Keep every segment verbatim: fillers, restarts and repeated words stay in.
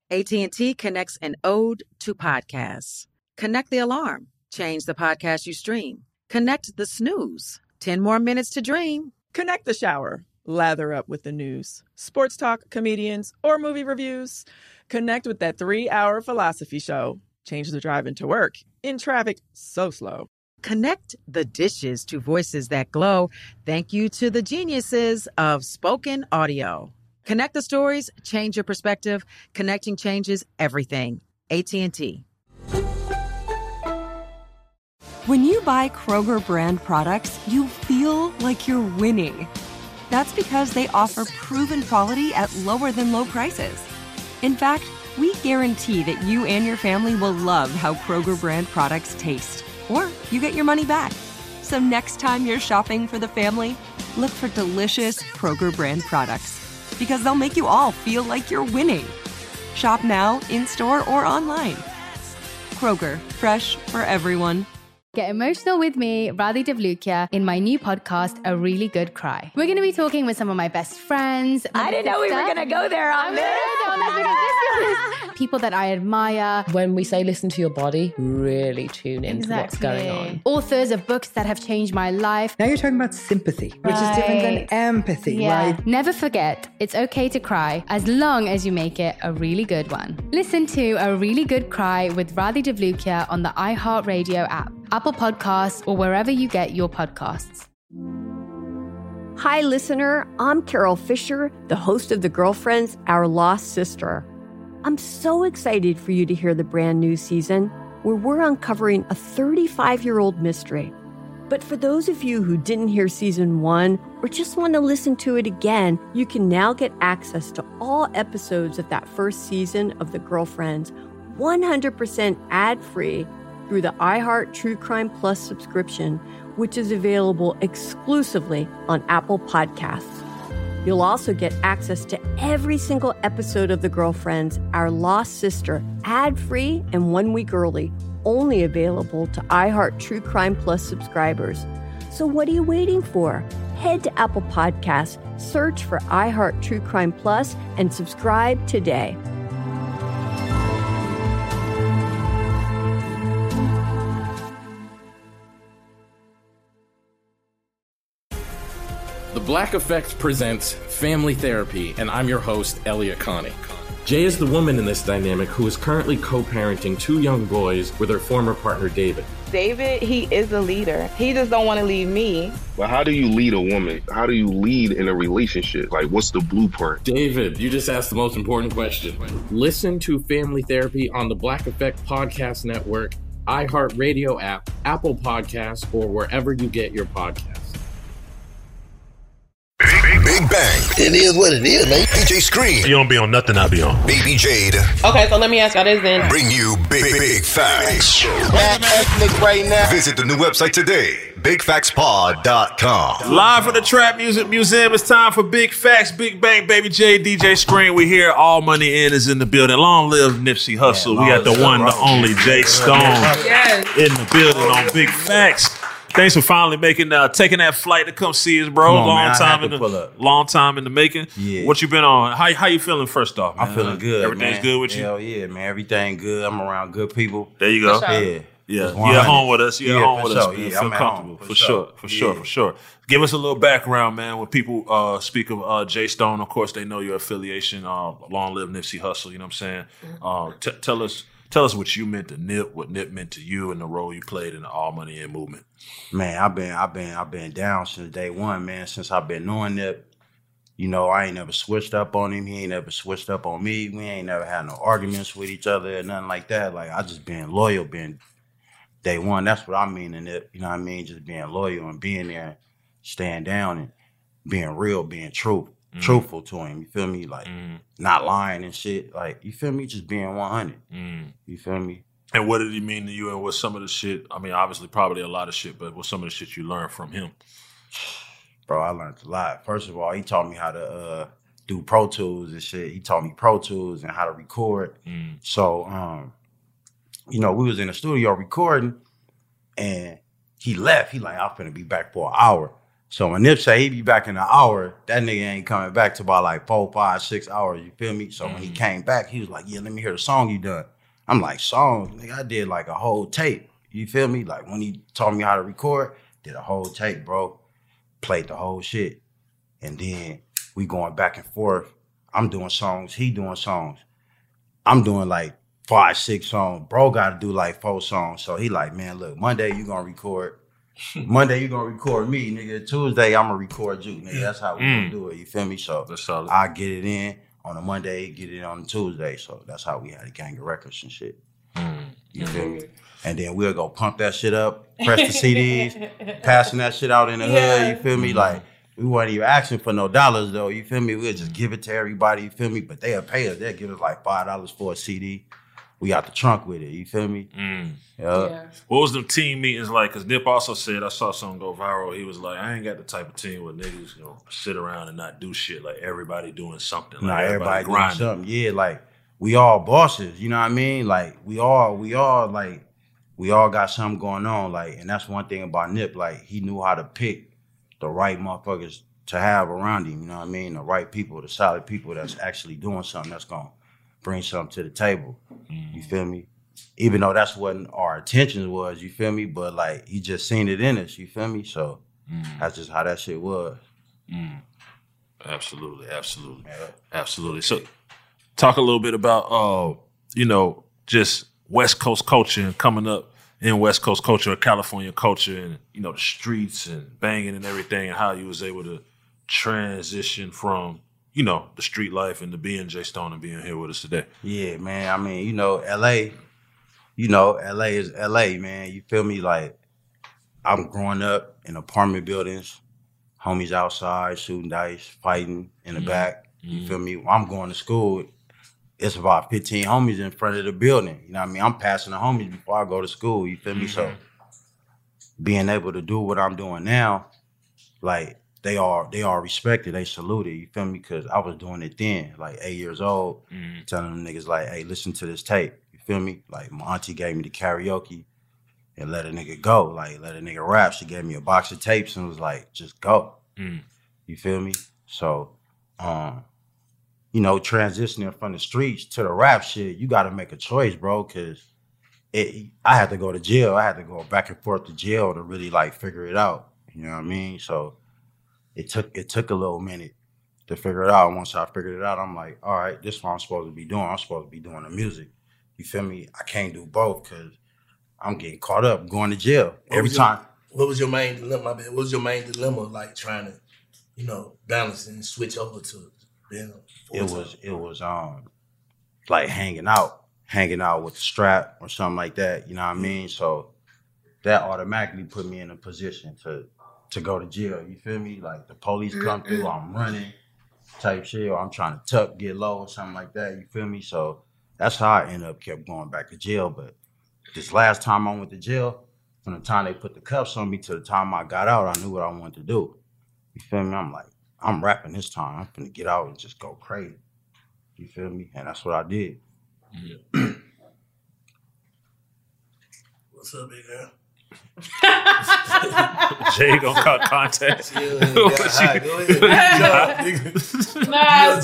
A T and T connects an ode to podcasts. Connect the alarm. Change the podcast you stream. Connect the snooze. ten more minutes to dream. Connect the shower. Lather up with the news, sports talk, comedians, or movie reviews. Connect with that three-hour philosophy show. Change the drive into work in traffic so slow. Connect the dishes to voices that glow. Thank you to the geniuses of spoken audio. Connect the stories, change your perspective. Connecting changes everything. A T and T. When you buy Kroger brand products, you feel like you're winning. That's because they offer proven quality at lower than low prices. In fact, we guarantee that you and your family will love how Kroger brand products taste, or you get your money back. So next time you're shopping for the family, look for delicious Kroger brand products, because they'll make you all feel like you're winning. Shop now, in-store, or online. Kroger, fresh for everyone. Get emotional with me, Radhi Devlukia, in my new podcast, A Really Good Cry. We're going to be talking with some of my best friends. I didn't know we were going to go there on this. People that I admire. When we say listen to your body, really tune into Exactly. what's going on. Authors of books that have changed my life. Now you're talking about sympathy, which Right. is different than empathy, Yeah. right? Never forget, it's okay to cry as long as you make it a really good one. Listen to A Really Good Cry with Radhi Devlukia on the iHeartRadio app, Apple Podcasts, or wherever you get your podcasts. Hi, listener. I'm Carol Fisher, the host of The Girlfriends, Our Lost Sister. I'm so excited for you to hear the brand new season where we're uncovering a thirty-five-year-old mystery. But for those of you who didn't hear season one or just want to listen to it again, you can now get access to all episodes of that first season of The Girlfriends one hundred percent ad-free through the iHeart True Crime Plus subscription, which is available exclusively on Apple Podcasts. You'll also get access to every single episode of The Girlfriends, Our Lost Sister, ad-free and one week early, only available to iHeart True Crime Plus subscribers. So what are you waiting for? Head to Apple Podcasts, search for iHeart True Crime Plus, and subscribe today. The Black Effect presents Family Therapy, and I'm your host, Elliot Connie. Jay is the woman in this dynamic who is currently co-parenting two young boys with her former partner, David. David, he is a leader. He just don't want to leave me. But how do you lead a woman? How do you lead in a relationship? Like, what's the blueprint? David, you just asked the most important question. Listen to Family Therapy on the Black Effect Podcast Network, iHeartRadio app, Apple Podcasts, or wherever you get your podcasts. Big Bang. It is what it is, man. D J Scream. You don't be on nothing I be on. Baby Jade. Okay, so let me ask y'all this then. Bring you Big, big, big Facts. right now. Visit the new website today, big facts pod dot com. Live from the Trap Music Museum, it's time for Big Facts, Big Bang, Baby J, D J Scream. We here, All Money In is in the building. Long live Nipsey Hussle. Yeah, we got the one, the only Jay Stone Yes. in the building on Big Facts. Thanks for finally making uh, taking that flight to come see us, bro. On, long man, time in the long time in the making. Yeah. What you been on? How how you feeling? First off, man? I'm feeling good. Everything's man. good with you. Hell yeah, man. Everything good. I'm around good people. There you go. For sure. Yeah, Yeah, you at home with us. You Yeah, at home for with us. sure. Man. Yeah, Feel I'm at comfortable home. for sure. For sure. Yeah. For sure. Give us a little background, man. When people uh, speak of uh, Jay Stone, of course, they know your affiliation. Uh, long live Nipsey Hussle. You know what I'm saying? Uh, t- tell us. Tell us what you meant to Nip, what Nip meant to you, and the role you played in the All Money In movement. Man, I've been, I've been, I've been down since day one, man. Since I've been knowing Nip, you know, I ain't never switched up on him. He ain't never switched up on me. We ain't never had no arguments with each other or nothing like that. Like I just been loyal, been day one. That's what I mean in Nip. You know what I mean? Just being loyal and being there, and staying down and being real, being true. Mm. Truthful to him, you feel me? Like, mm. not lying and shit. Like, you feel me? Just being one hundred. Mm. You feel me? And what did he mean to you? And what's some of the shit? I mean, obviously, probably a lot of shit, but what's some of the shit you learned from him? Bro, I learned a lot. First of all, he taught me how to uh, do Pro Tools and shit. He taught me Pro Tools and how to record. Mm. So, um, you know, we was in the studio recording, and he left. He like, I'm finna be back for an hour. So when Nip say he be back in an hour, that nigga ain't coming back to about like four, five, six hours. You feel me? So mm-hmm. when he came back, he was like, "Yeah, let me hear the song you done." I'm like, "Song, nigga, I did like a whole tape." You feel me? Like when he taught me how to record, did a whole tape, bro. Played the whole shit, and then we going back and forth. I'm doing songs, he doing songs. I'm doing like five, six songs. Bro got to do like four songs. So he like, "Man, look, Monday you gonna record. Monday you gonna record me, nigga. Tuesday I'm gonna record you, nigga. That's how we mm. gonna do it. You feel me? So I get it in on a Monday, get it on a Tuesday. So that's how we had a gang of records and shit. Mm. You feel me? And then we'll go pump that shit up, press the C Ds, passing that shit out in the yeah. hood. You feel me? Like we weren't even asking for no dollars though. You feel me? We'll just give it to everybody. You feel me? But they'll pay us. They'll give us like five dollars for a C D. We out the trunk with it. You feel me? Mm. Yeah. yeah. What was the team meetings like? Because Nip also said, I saw something go viral. He was like, "I ain't got the type of team where niggas, you know, sit around and not do shit. Like everybody doing something. Like nah, everybody, everybody grinding. doing something. Yeah, like we all bosses. You know what I mean? Like we all, we all like, we all got something going on. Like, and that's one thing about Nip. Like he knew how to pick the right motherfuckers to have around him. You know what I mean? The right people, the solid people that's actually doing something that's gonna bring something to the table. Mm. You feel me? Even though that's what our intentions was, you feel me? But like he just seen it in us, you feel me? So mm. that's just how that shit was. Mm. Absolutely, absolutely, yeah. absolutely. So talk a little bit about uh, you know, just West Coast culture and coming up in West Coast culture or California culture and, you know, the streets and banging and everything and how you was able to transition from, you know, the street life and to being Jay Stone and being here with us today. Yeah, man. I mean, you know, L A, you know, L A is L A, man. You feel me? Like, I'm growing up in apartment buildings, homies outside, shooting dice, fighting in the mm-hmm. back. You mm-hmm. feel me? When I'm going to school, it's about fifteen homies in front of the building. You know what I mean? I'm passing the homies before I go to school. You feel mm-hmm. me? So, being able to do what I'm doing now, like, They are they are respected. They saluted. You feel me? Because I was doing it then, like eight years old, mm-hmm. telling them niggas like, "Hey, listen to this tape." You feel me? Like my auntie gave me the karaoke and let a nigga go. Like let a nigga rap. She gave me a box of tapes and was like, "Just go." Mm. You feel me? So, um, you know, transitioning from the streets to the rap shit, you got to make a choice, bro. Because it, I had to go to jail. I had to go back and forth to jail to really like figure it out. You know what I mean? So. It took it took a little minute to figure it out. Once I figured it out, I'm like, all right, this is what I'm supposed to be doing. I'm supposed to be doing the music. You feel me? I can't do both because I'm getting caught up going to jail what every your, time. What was your main dilemma? What was your main dilemma like trying to, you know, balance and switch over to being a It was it was um like hanging out, hanging out with the strap or something like that. You know what I mean? So that automatically put me in a position to. to go to jail, you feel me? Like the police come through, I'm running type shit, or I'm trying to tuck, get low or something like that, you feel me? So that's how I ended up kept going back to jail. But this last time I went to jail, from the time they put the cuffs on me to the time I got out, I knew what I wanted to do. You feel me? I'm like, I'm rapping this time. I'm finna get out and just go crazy. You feel me? And that's what I did. Yeah. What's up, big girl? Jay gonna cut contact. Yeah, go ahead. Nah,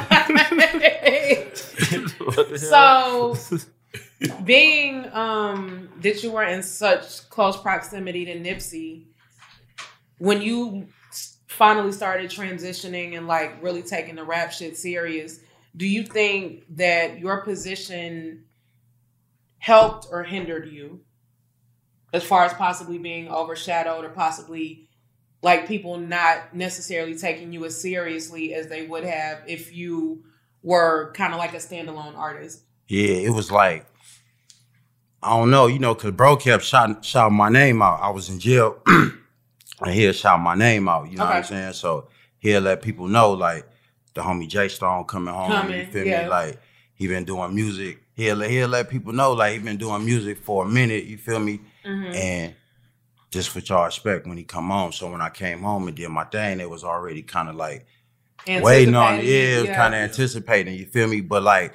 so, so being um, that you were in such close proximity to Nipsey, when you finally started transitioning and like really taking the rap shit serious, do you think that your position helped or hindered you? As far as possibly being overshadowed or possibly like people not necessarily taking you as seriously as they would have if you were kind of like a standalone artist? Yeah, it was like, I don't know, you know, because bro kept shouting, shouting my name out. I was in jail and he'll shout my name out, you know okay. what I'm saying? So he'll let people know, like, the homie Jay Stone coming home, coming, you feel yeah. me? Like, he been doing music. He'll, he'll let people know, like, he been doing music for a minute, you feel me? Mm-hmm. And just what y'all expect when he come home. So when I came home and did my thing, it was already kind of like waiting on it. Yeah, it was yeah. kind of anticipating, you feel me? But like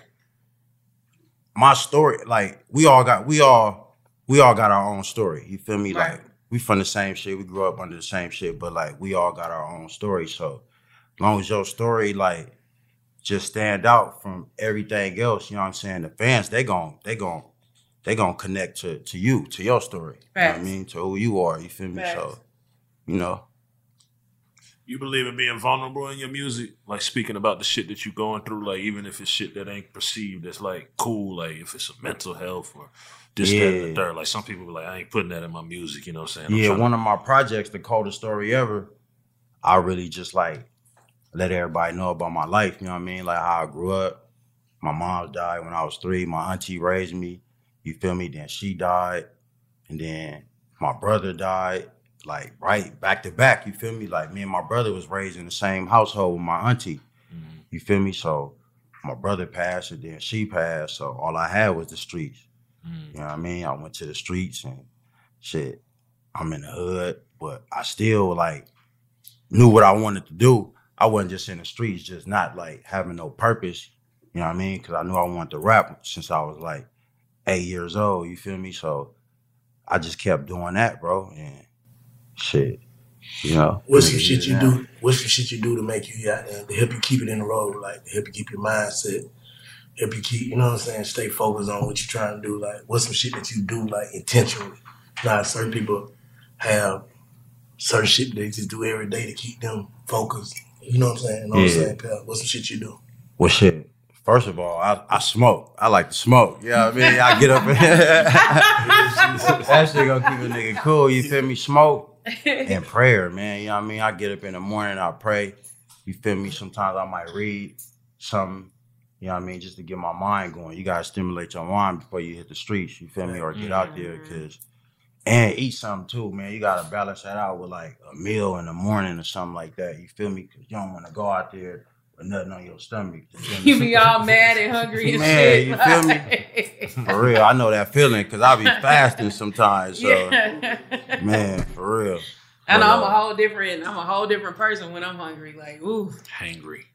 my story, like we all got, we all, we all got our own story. You feel me? Right. Like we from the same shit. We grew up under the same shit, but like we all got our own story. So as long as your story like just stand out from everything else, you know what I'm saying? The fans, they gon' they gon' they gon' connect to to you, to your story. Facts. You know what I mean? To who you are, you feel me? Facts. So, you know. You believe in being vulnerable in your music? Like speaking about the shit that you're going through, like even if it's shit that ain't perceived as like cool, like if it's a mental health or this, yeah. that, and the third. Like some people be like, I ain't putting that in my music, you know what I'm saying? I'm yeah, one to... of my projects, The Coldest Story Ever, I really just like let everybody know about my life, you know what I mean? Like how I grew up. My mom died when I was three. My auntie raised me, you feel me? Then she died. And then my brother died. Like right back to back, you feel me? Like me and my brother was raised in the same household with my auntie, mm-hmm. you feel me? So my brother passed and then she passed, so all I had was the streets. Mm-hmm. You know what I mean? I went to the streets and shit, I'm in the hood, but I still like knew what I wanted to do. I wasn't just in the streets, just not like having no purpose, you know what I mean? Because I knew I wanted to rap since I was like eight years old, you feel me? So I just kept doing that, bro, and shit, you know. What's some shit you do? What's some shit you do to make you out there, to help you keep it in the road, like to help you keep your mindset, help you keep, you know what I'm saying, stay focused on what you're trying to do. Like, what's some shit that you do like intentionally? Now, certain people have certain shit they just do every day to keep them focused. You know what I'm saying? You know what I'm saying, pal? What's some shit you do? Well, shit. First of all, I, I smoke. I like to smoke. You know what I mean? I get up and that shit gonna keep a nigga cool. You feel me? Smoke. And prayer, man. You know what I mean? I get up in the morning, I pray. You feel me? Sometimes I might read something, you know what I mean, just to get my mind going. You gotta stimulate your mind before you hit the streets, you feel me? Or get out there, cause and eat something too, man. You gotta balance that out with like a meal in the morning or something like that. You feel me? Cause you don't wanna go out there with nothing on your stomach. You be all mad and hungry and man, shit. You feel me? For real, I know that feeling because I be fasting sometimes. So, yeah. Man, for real. I know but, I'm a whole different. I'm a whole different person when I'm hungry. Like, ooh, hangry.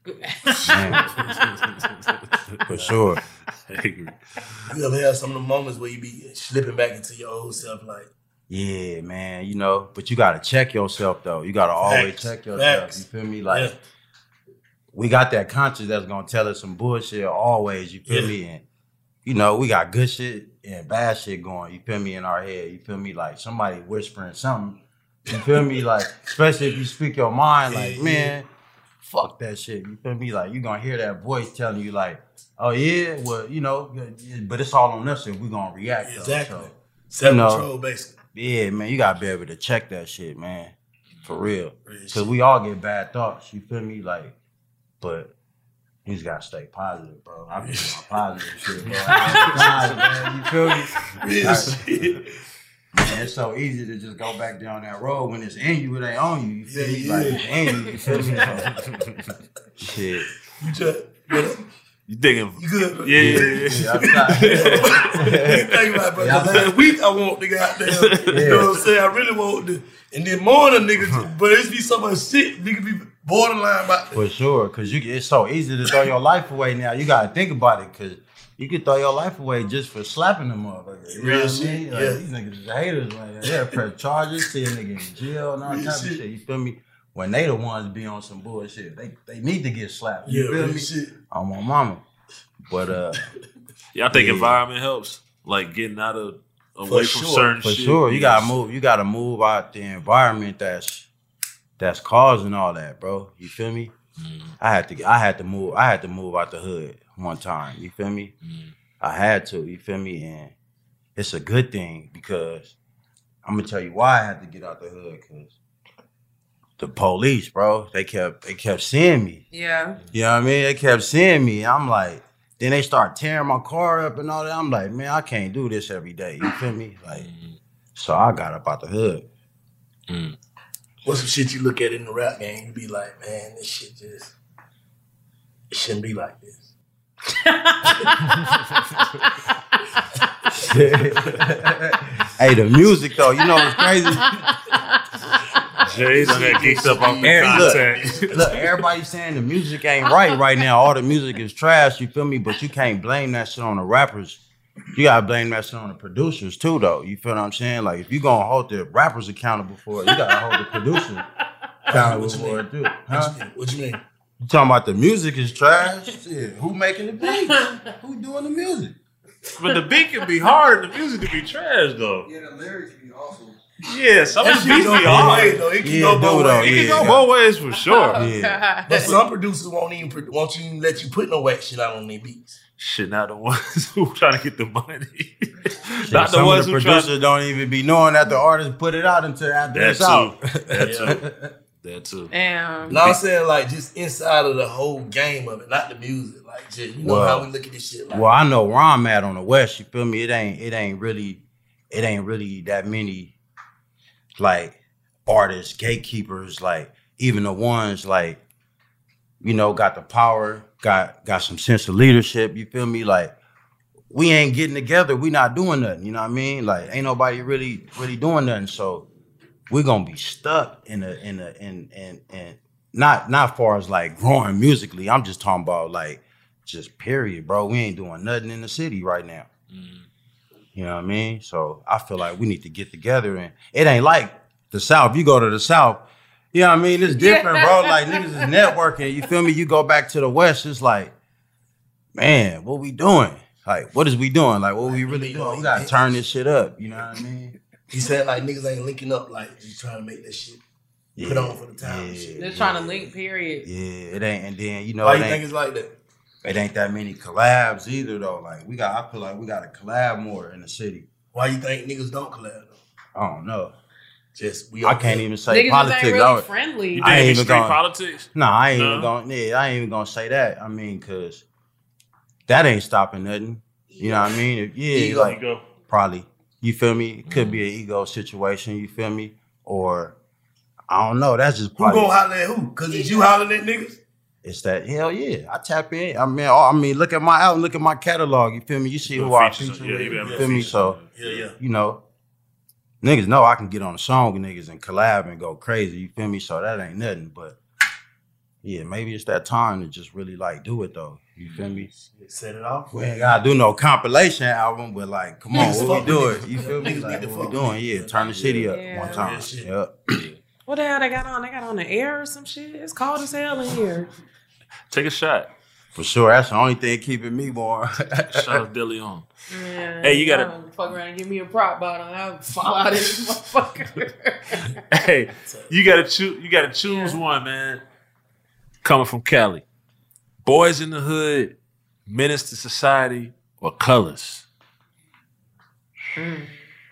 For sure. Hangry. You ever have some of the moments where you be slipping back into your old self, like? Yeah, man. You know, but you gotta check yourself though. You gotta always Facts. check yourself. Facts. You feel me? Like. Yeah. We got that conscience that's gonna tell us some bullshit always, you feel yeah. me? And, you know, we got good shit and bad shit going, you feel me, in our head. You feel me? Like somebody whispering something, you feel me? Like, especially if you speak your mind, like, yeah, man, yeah. fuck that shit. You feel me? Like, you gonna hear that voice telling you, like, oh, yeah, well, you know, but it's all on us if we gonna react. Exactly. So, self-control, you know, basically. Yeah, man, you gotta be able to check that shit, man. For real. Because we all get bad thoughts, you feel me? Like, but you just gotta stay positive, bro. I be doing positive shit, bro. Positive, man. You feel me? Like, man, it's so easy to just go back down that road when it's in you, it ain't on you. You feel me? Yeah, like yeah. it's in you. You feel me? Shit. You just, you know, you digging? You good? Bro? Yeah, yeah, yeah. yeah. I'm you think about it, bro. Yeah, last week I want nigga out there. Yeah. You know what I'm saying? I really want to. And then morning, nigga, but it's be so much shit, nigga be borderline about that. For sure, because you it's so easy to throw your life away now. You got to think about it, because you could throw your life away just for slapping them motherfuckers. You Real know what shit, I mean? Like, yeah. These niggas is haters, man. They'll press charges, see a nigga in jail and all Real type shit. of shit. You feel me? When they the ones be on some bullshit, they they need to get slapped. You Yeah, feel real me? shit. I'm my mama. But, uh... yeah, I think yeah. environment helps. Like, getting out of... away For from sure. certain For shit. sure. You gotta move, you gotta move out the environment that's that's causing all that, bro. You feel me? Mm. I had to I had to move, I had to move out the hood one time. You feel me? Mm. I had to, you feel me? And it's a good thing because I'm gonna tell you why I had to get out the hood, because the police, bro, they kept they kept seeing me. Yeah. You know what I mean? They kept seeing me. I'm like, then they start tearing my car up and all that. I'm like, man, I can't do this every day. You feel me? Like, so I got up out the hood. Mm. What's some shit you look at in the rap game? You be like, man, this shit just, it shouldn't be like this. Hey, the music though, you know what's crazy? Jay's on that geeked up off the Every- contact. Look, look, everybody saying the music ain't right right now. All the music is trash, you feel me? But you can't blame that shit on the rappers. you gotta blame that shit on the producers too, though. You feel what I'm saying? Like, if you gonna hold the rappers accountable for it, you gotta hold the producer accountable for it too. Huh? What you mean? You talking about the music is trash? Shit, who making the beats? Who doing the music? But the beat can be hard, and the music can be trash, though. Yeah, the lyrics can be awesome. Yeah, some of That the shit beats go be both hard. ways, though. It can Yeah, go do both though, ways. It can yeah. go both ways for sure. Yeah. But some producers won't even pro- won't even let you put no whack shit out on their beats. Shit, not the ones who trying to get the money. Shit, Not the some ones of the who try. producers don't even be knowing that the artist put it out until after That it's too. out. That too. That too. Damn. No, I'm saying like just inside of the whole game of it, not the music. Like just you know Well, how we look at this shit. Like, Well, I know where I'm at on the West. You feel me? It ain't. It ain't really. It ain't really that many, like, artists, gatekeepers. Like, even the ones like, you know, got the power, got got some sense of leadership. You feel me? Like, we ain't getting together. We not doing nothing. You know what I mean? Like, ain't nobody really really doing nothing. So we're gonna be stuck in a in a in in in not not far as like growing musically. I'm just talking about like just period, bro. We ain't doing nothing in the city right now. Mm. You know what I mean? So I feel like we need to get together, and it ain't like the South. You go to the South, you know what I mean? It's different, Yeah. bro. Like niggas is networking. You feel me? You go back to the West, it's like, man, what we doing? Like, what is we doing? Like, what we really doing? We gotta turn this shit up. You know what I mean? he said like niggas ain't linking up, like just trying to make that shit put on for the time and shit. They're trying to link, period. Yeah, it ain't. And then you know, Why it you ain't, think it's like that? it ain't that many collabs either, though. Like we got, I feel like we got to collab more in the city. Why you think niggas don't collab though? I don't know. Just we I okay. can't even say Niggas politics. just ain't I really would- friendly. You I think ain't it be even straight gonna- politics? No, I ain't No? even gonna. Yeah, I ain't even gonna say that. I mean, cause that ain't stopping nothing. You know what I mean? If- Yeah, Ego. like Ego. probably. You feel me? It could be an ego situation. You feel me? Or I don't know. That's just Who probably. gonna holler at who? Cause it's you hollering at niggas? It's that hell yeah. I tap in. I mean, I mean, look at my album, look at my catalog. You feel me? You see You who put I features feature on- yeah, with. you be You having feel me? features So on Yeah, yeah. you know, niggas know I can get on a song with niggas and collab and go crazy. You feel me? So that ain't nothing. But yeah, maybe it's that time to just really like do it though. You feel me? Set it off. We ain't gotta do no compilation album, but like, come on, Niggas what fuck we with doing? niggas. You feel me? Niggas Like, need to what we fuck doing? with Yeah, niggas. turn the city up Yeah. one time. Yeah, shit. Yep. What the hell they got on? They got on the air or some shit? It's cold as hell in here. Take a shot. For sure, that's the only thing keeping me warm. Shout out Dilly on. Yeah, Hey, you gotta- don't fuck around and give me a prop bottle. I'll fall out of this motherfucker. Hey, you gotta choose. You gotta choose one, man. Coming from Cali, Boys in the Hood, Menace to Society, or Colors. Mm.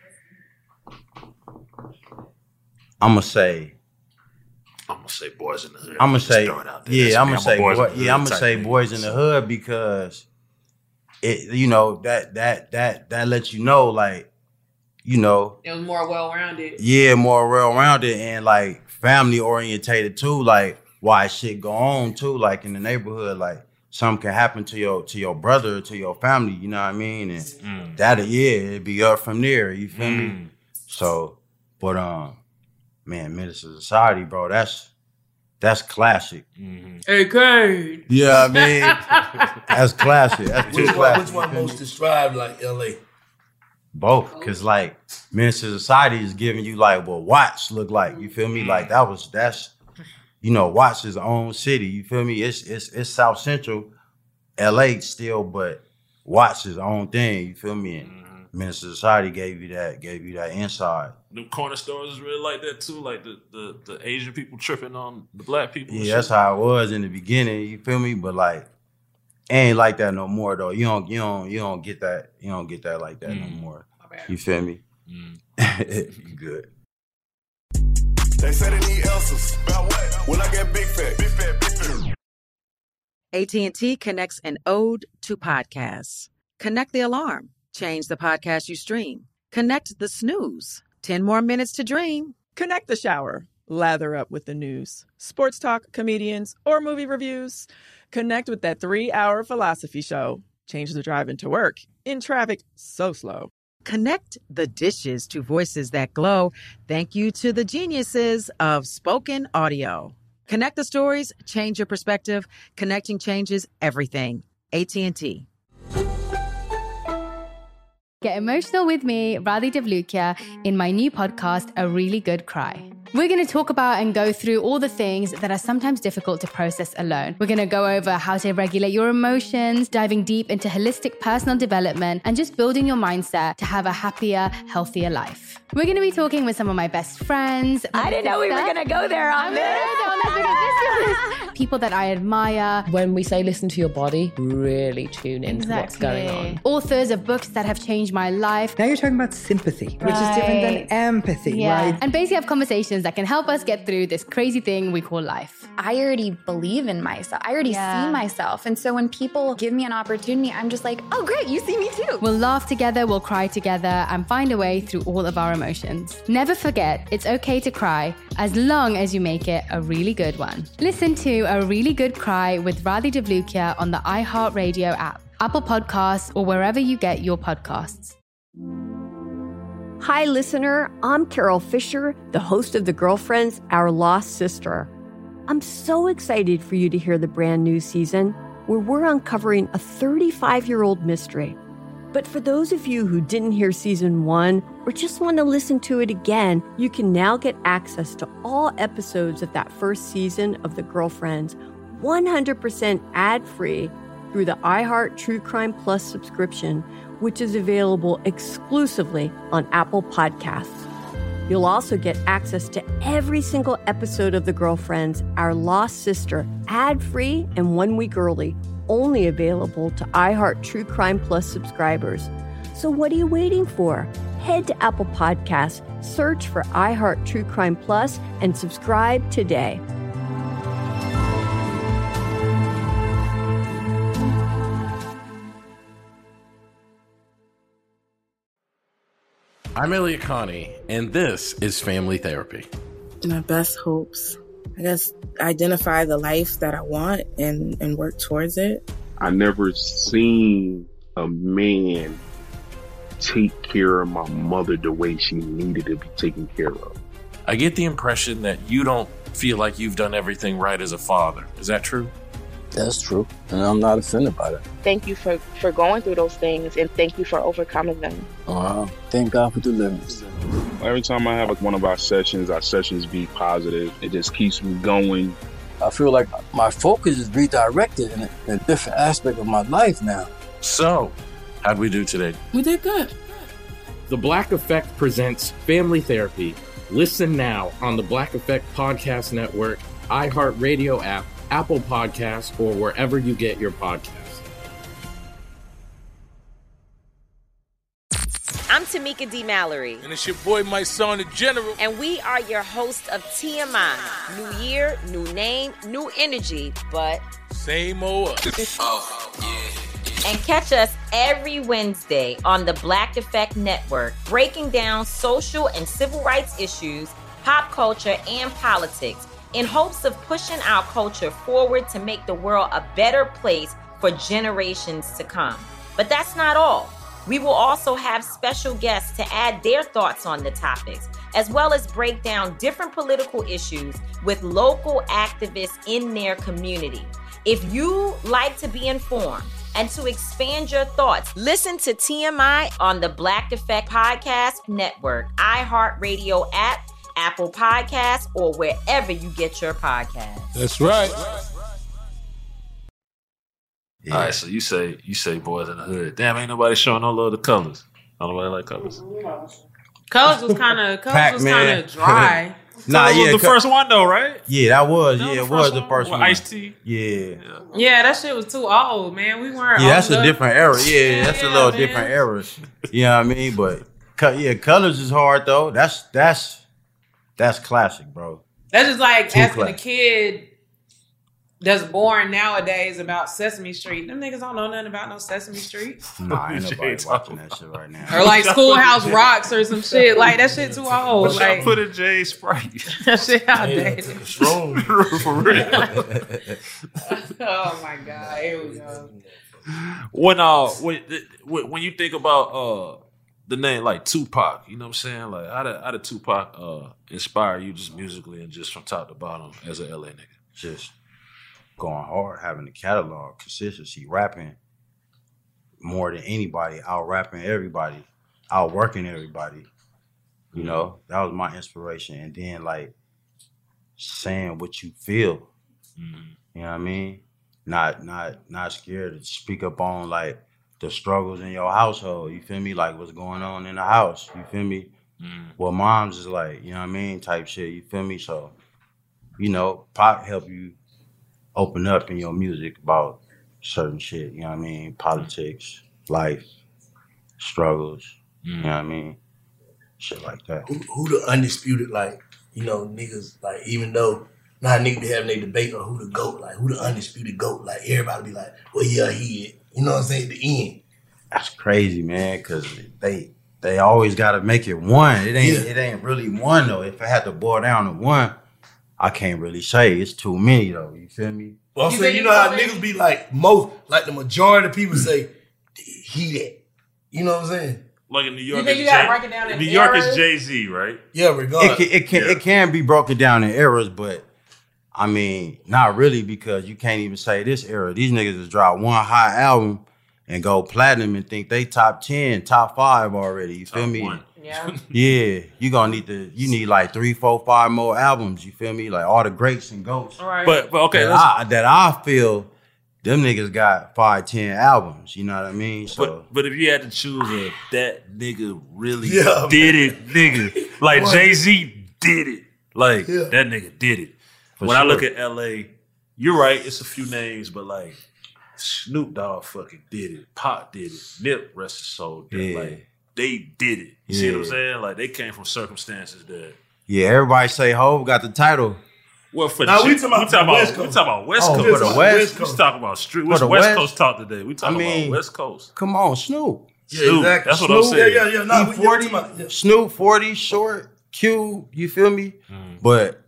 I'm gonna say. I'm gonna say Boys in the Hood. I'm gonna Just say, throw it out there. That's yeah, I'm me. gonna a say, Boys in boy, the Hood yeah, I'm gonna type say, nigga. boys in the hood because it, you know, that that that that lets you know, like, you know, It was more well rounded. yeah, more well rounded and like family orientated too, like why shit go on too, like in the neighborhood, like something can happen to your to your brother, to your family, you know what I mean, and Mm. that yeah, it'd be up from there, you feel me? Mm. So, but um, man, Minister Society, bro, that's that's classic. Mhm. Hey, Kane. Yeah, I mean, that's classic. That's too Which one, classic. which one most described like L A? Both, cause like Minister Society is giving you like what Watts look like. You feel me? Like that was that's you know Watts is own city. You feel me? It's it's it's South Central, L A still, but Watts is own thing. You feel me? And Minister Society gave you that gave you that inside. Them corner stores is really like that too. Like the, the, the Asian people tripping on the black people. and Yeah, that's shit. how it was in the beginning. You feel me? But like, it ain't like that no more though. You don't, you don't, you don't get that. You don't get that like that no more. You feel me? Mm. Good. They say they need answers. About what? When I get big fat. Big fat, big fat. A T and T connects an ode to podcasts. Connect the alarm. Change the podcast you stream. Connect the snooze. ten more minutes to dream. Connect the shower. Lather up with the news. Sports talk, comedians, or movie reviews. Connect with that three-hour philosophy show. Change the drive into work. In traffic so slow. Connect the dishes to voices that glow. Thank you to the geniuses of spoken audio. Connect the stories, change your perspective. Connecting changes everything. A T and T. Get emotional with me, Radhi Devlukia, in my new podcast, A Really Good Cry. We're going to talk about and go through all the things that are sometimes difficult to process alone. We're going to go over how to regulate your emotions, diving deep into holistic personal development, and just building your mindset to have a happier, healthier life. We're going to be talking with some of my best friends. I didn't know we were going to go there on this. People that I admire. When we say listen to your body, really tune into exactly. what's going on. Authors of books that have changed my life. Now you're talking about sympathy, right. which is different than empathy, yeah. right? And basically have conversations that can help us get through this crazy thing we call life. I already believe in myself. I already yeah. see myself. And so when people give me an opportunity, I'm just like, oh, great, you see me too. We'll laugh together, we'll cry together, and find a way through all of our emotions. Never forget, it's okay to cry, as long as you make it a really good one. Listen to A Really Good Cry with Radhi Devlukia on the iHeartRadio app, Apple Podcasts, or wherever you get your podcasts. Hi, listener. I'm Carol Fisher, the host of The Girlfriends, Our Lost Sister. I'm so excited for you to hear the brand new season where we're uncovering a thirty-five-year-old mystery. But for those of you who didn't hear season one or just want to listen to it again, you can now get access to all episodes of that first season of The Girlfriends one hundred percent ad-free through the iHeart True Crime Plus subscription, which is available exclusively on Apple Podcasts. You'll also get access to every single episode of The Girlfriends, Our Lost Sister, ad-free and one week early, only available to iHeart True Crime Plus subscribers. So what are you waiting for? Head to Apple Podcasts, search for iHeart True Crime Plus, and subscribe today. I'm Elliot Connie, and this is Family Therapy. My best hopes, I guess, identify the life that I want and, and work towards it. I never seen a man take care of my mother the way she needed to be taken care of. I get the impression that you don't feel like you've done everything right as a father. Is that true? That's true, and I'm not offended by that. Thank you for, for going through those things, and thank you for overcoming them. Wow. Thank God for deliverance. Every time I have like one of our sessions, our sessions be positive. It just keeps me going. I feel like my focus is redirected in a, in a different aspect of my life now. So, how'd we do today? We did good. The Black Effect presents Family Therapy. Listen now on the Black Effect Podcast Network, iHeartRadio app, Apple Podcasts, or wherever you get your podcasts. I'm Tamika D. Mallory. And it's your boy, my son, the General. And we are your hosts of T M I. New year, new name, new energy, but same old us. Oh, yeah. And catch us every Wednesday on the Black Effect Network, breaking down social and civil rights issues, pop culture, and politics, in hopes of pushing our culture forward to make the world a better place for generations to come. But that's not all. We will also have special guests to add their thoughts on the topics, as well as break down different political issues with local activists in their community. If you like to be informed and to expand your thoughts, listen to T M I on the Black Effect Podcast Network, iHeartRadio app, Apple Podcasts, or wherever you get your podcasts. That's right. Yeah. All right, so you say you say boys in the hood. Damn, ain't nobody showing no love to Colors. Don't nobody like Colors. Colors was kind of Colors was kind of dry. Nah, yeah, was the first one though, right? Yeah, that was. That yeah, was it was one? the first With one. Ice-T? Yeah. Yeah, that shit was too old, man. We weren't. Yeah, that's old a enough. different era. Yeah, Yeah, that's yeah, a little man. different era. You know what I mean? But co- yeah, Colors is hard though. That's that's that's classic, bro. That's just like Too asking a classic. kid that's born nowadays about Sesame Street. Them niggas don't know nothing about no Sesame Street. Nah, ain't nobody watching that shit right now. Or like Schoolhouse Rocks or some shit. Like that shit too old. But y'all Like put in Jay Sprite. that shit outdated. Strong for real. Oh my god, here we go. When uh when when you think about uh the name like Tupac, you know what I'm saying? Like how did how did Tupac uh inspire you just musically and just from top to bottom as a L A nigga? Just going hard, having a catalog, consistency, rapping more than anybody, out rapping everybody. outworking everybody. You know, that was my inspiration. And then like saying what you feel. Mm-hmm. You know what I mean? Not not not scared to speak up on like the struggles in your household. You feel me? Like what's going on in the house. You feel me? Mm-hmm. What mom's is like, you know what I mean? Type shit. You feel me? So, you know, Pop help you open up in your music about certain shit. You know what I mean? Politics, life, struggles. Mm-hmm. You know what I mean? Shit like that. Who, who the undisputed, like, you know, niggas, like, even though not niggas be having their debate on who the GOAT, like, who the undisputed GOAT, like, everybody be like, well, yeah, he is. You know what I'm saying? At the end. That's crazy, man, because they they always got to make it one. It ain't Yeah. it ain't really one, though. If I had to boil down to one, I can't really say. It's too many, though. You feel me? Well, I'm saying, you know how niggas be like, most, like the majority of people say, he that. You know what I'm saying? Like in New York, You think it's you gotta Jay- break it down in New York eras? is Jay-Z, right? Yeah, It regardless. can, it can it can be broken down in eras, but I mean, not really, because you can't even say this era. These niggas just drop one hot album and go platinum and think they top ten, top five already. You feel me? one. Yeah. Yeah, you gonna need to. You need like three, four, five more albums. You feel me? Like all the greats and goats. All right. But but okay, that let's- I, that I feel them niggas got five, ten albums. You know what I mean? So But but if you had to choose a that nigga really Yeah, did it, nigga. Like What? Jay-Z did it. Like Yeah. that nigga did it. For when I sure. look at L A, you're right, it's a few names, but like Snoop Dogg fucking did it. Pop did it. Nip, rest his soul, did it. Yeah. Like they did it. You see what I'm Yeah. saying? Like they came from circumstances that yeah, everybody say Hov got the title. well, for Nah, the we shit- talking about we talking the West about, we Coast. talking about West Oh, Coast. for the We West was talking about street. For What's the West West? Coast talk today? We talking I mean, about West Coast. Come on, Snoop. Yeah, Snoop, exactly. that's what I'm Snoop, saying. Yeah, yeah, yeah. Nah, we- E forty, yeah, we talking about- yeah. Snoop forty, Short, Q, you feel me? Mm. But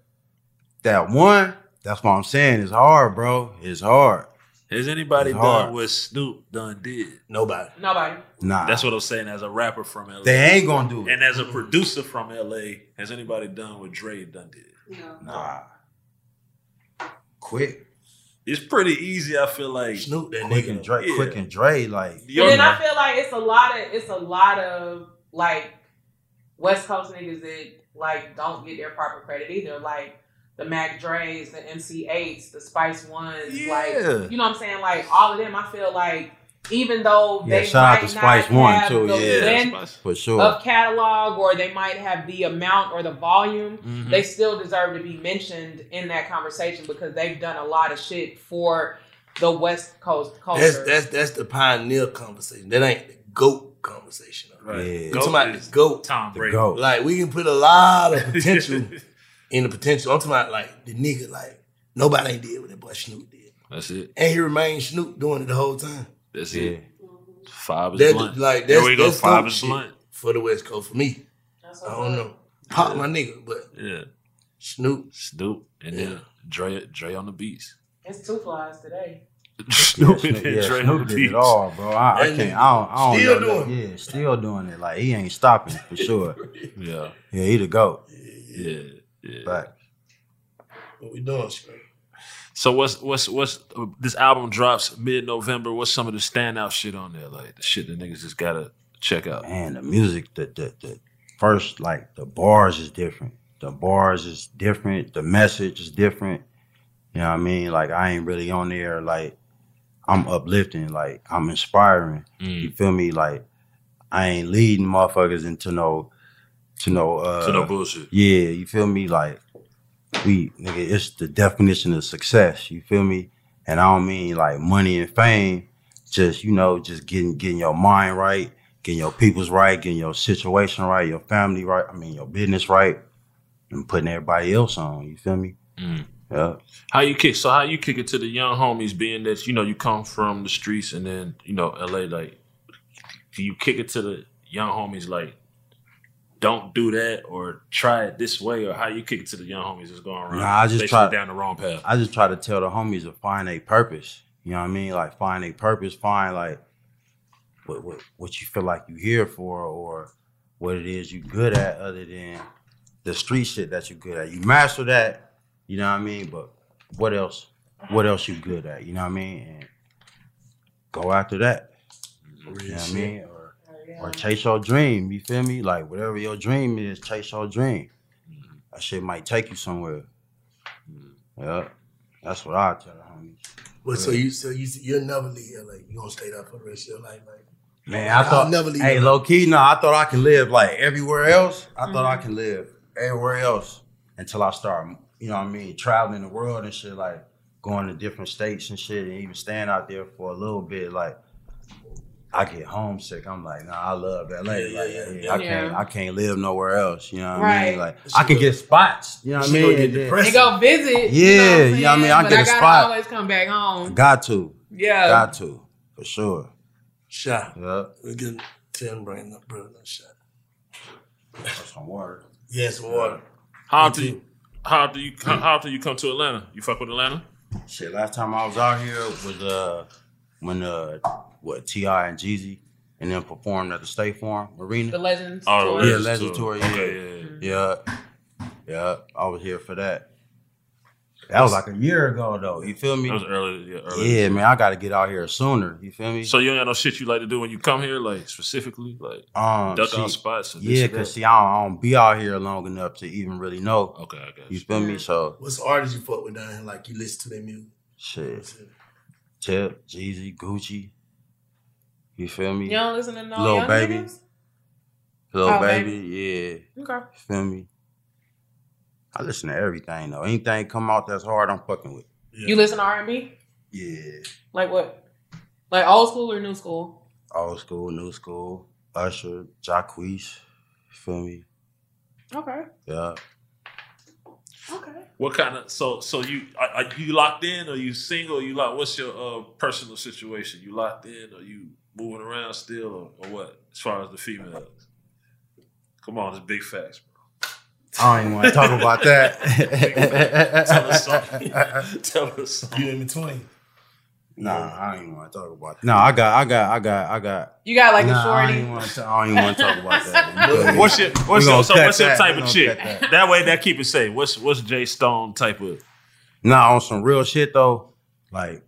that one, that's what I'm saying, it's hard, bro. It's hard. Has anybody It's done hard. what Snoop done did? Nobody. Nobody. Nah. That's what I'm saying as a rapper from L A. They ain't gonna do it. And as a producer from L A, has anybody done what Dre done did? Nah. Quick. It's pretty easy, I feel like. Snoop, that Quick nigga. and Dre, Yeah. Quick and Dre, like And then I feel like it's a lot of it's a lot of like West Coast niggas that like don't get their proper credit either. Like the Mac Dre's, the M C eights, the Spice Ones, Yeah. like you know what I'm saying? Like all of them, I feel like even though Yeah, they shout out might to not Spice One, have too, the yeah. length for sure. of catalog, or they might have the amount or the volume, Mhm. they still deserve to be mentioned in that conversation because they've done a lot of shit for the West Coast culture. That's that's that's the pioneer conversation. That ain't the GOAT conversation. Right. Yeah. I'm talking about the GOAT. Tom The Brady. GOAT. Like we can put a lot of potential in the potential. I'm talking about like the nigga, like nobody ain't did what that boy Snoop did. That's it. And he remained Snoop doing it the whole time. That's Yeah. it. Five is That, blunt. like There that's, we go. that's Five GOAT is shit blunt. for the West Coast for me. That's I don't know. Pop my nigga, but Yeah. Snoop. Snoop. And Yeah. then Dre, Dre on the beats. It's two flies today. Snoop yeah, and Snoop, then yeah, Dre on Snoop the did it beats. all, bro. I, I That can't. nigga I don't. I don't still know. doing Yeah, still doing it. Like he ain't stopping for sure. Yeah. Yeah, he the goat. Yeah. Yeah. But What we doing, Screen? So what's what's what's uh, this album drops mid November? What's some of the standout shit on there? Like the shit that niggas just gotta check out. man, the music, the the the first like the bars is different. The bars is different. The message is different. You know what I mean? Like I ain't really on there like I'm uplifting, like I'm inspiring. Mm. You feel me? Like I ain't leading motherfuckers into no to no uh To no bullshit. Yeah, you feel me? Like we nigga, it's the definition of success. You feel me? And I don't mean like money and fame. Just you know, just getting getting your mind right, getting your people's right, getting your situation right, your family right. I mean your business right, and putting everybody else on. You feel me? Mm. Yeah. How you kick? So how you kick it to the young homies? Being that you know you come from the streets and then you know L A. Like, do you kick it to the young homies? Like, don't do that or try it this way, or how you kick it to the young homies that's going around? Nah, I just basically try down the wrong path. I just try to tell the homies to find a purpose. You know what I mean? Like find a purpose, find like what what, what you feel like you here for, or what it is you good at other than the street shit that you good at. You master that, you know what I mean? But what else? What else you good at? You know what I mean? And go after that. You know what I mean? Or down. Or chase your dream, you feel me? Like, whatever your dream is, chase your dream. Mm-hmm. That shit might take you somewhere. Mm-hmm. Yeah, that's what I tell the homies. Well, so you, so you, you'll never leave L A. You gonna stay there for the rest of your life, like. Man, I thought. I'll never leave hey, L A. low key, no, I thought I can live like everywhere else. I Mm-hmm. thought I can live everywhere else until I start, you know what I mean, traveling the world and shit, like going to different states and shit, and even staying out there for a little bit. Like, I get homesick. I'm like, nah, I love L A. Yeah, like, yeah, yeah, yeah. I can't, I can't live nowhere else. You know what I Right. mean? Like, I can get spots. You know what I She mean? gonna get And then- depressed. They go visit. Yeah, you know what I'm you know what I mean? saying? I but get I a gotta spot. always come back home. Got to. Yeah. Got to. For sure. Shot. Yeah. We get tell him bring up brother no shot. Some water. Yeah, some water. How often you, how do you how, how often you come to Atlanta? You fuck with Atlanta? Shit, last time I was out here was uh when uh what T I and Jeezy and then performed at the State Farm Arena. The Legends Oh, tour. Yeah, Legend Tour. Yeah. Okay, yeah, yeah, yeah. I was here for that. That was like a year ago though. You feel me? That was early. Yeah, early. Yeah, man. I got to get out here sooner. You feel me? So you ain't got no shit you like to do when you come here, like specifically, like Um, duck see, out spots. Or this yeah, or that? cause see, I don't, I don't be out here long enough to even really know. Okay, I got you. feel me? So What's the artists you fuck with down here? Like you listen to their music? shit, Tip, Jeezy, Gucci. You feel me? You don't listen to no Lil young Baby. niggas? Lil Oh, Baby, Baby. yeah. Okay. Feel me? I listen to everything though. Anything come out that's hard, I'm fucking with. You listen to R and B? Yeah. Like what? Like old school or new school? Old school, new school, Usher, Jacquees. Feel me? Okay. Yeah. Okay. What kind of so so you are, are you locked in or you single? Or you like what's your uh, personal situation? You locked in or you moving around still or, or what? As far as the females, come on, it's big facts, bro. I don't even want to talk about that. Tell us something. Tell us something. You in between? Nah, I don't even want to talk about that. No, I got, I got, I got, I got. You got like nah, a shorty? I don't even want to, I don't even want to talk about that. What's your what's We your, gonna so cut what's your that. type We of gonna chick? cut that. That way, that keep it safe. What's what's Jay Stone type of? Nah, on some real shit though, like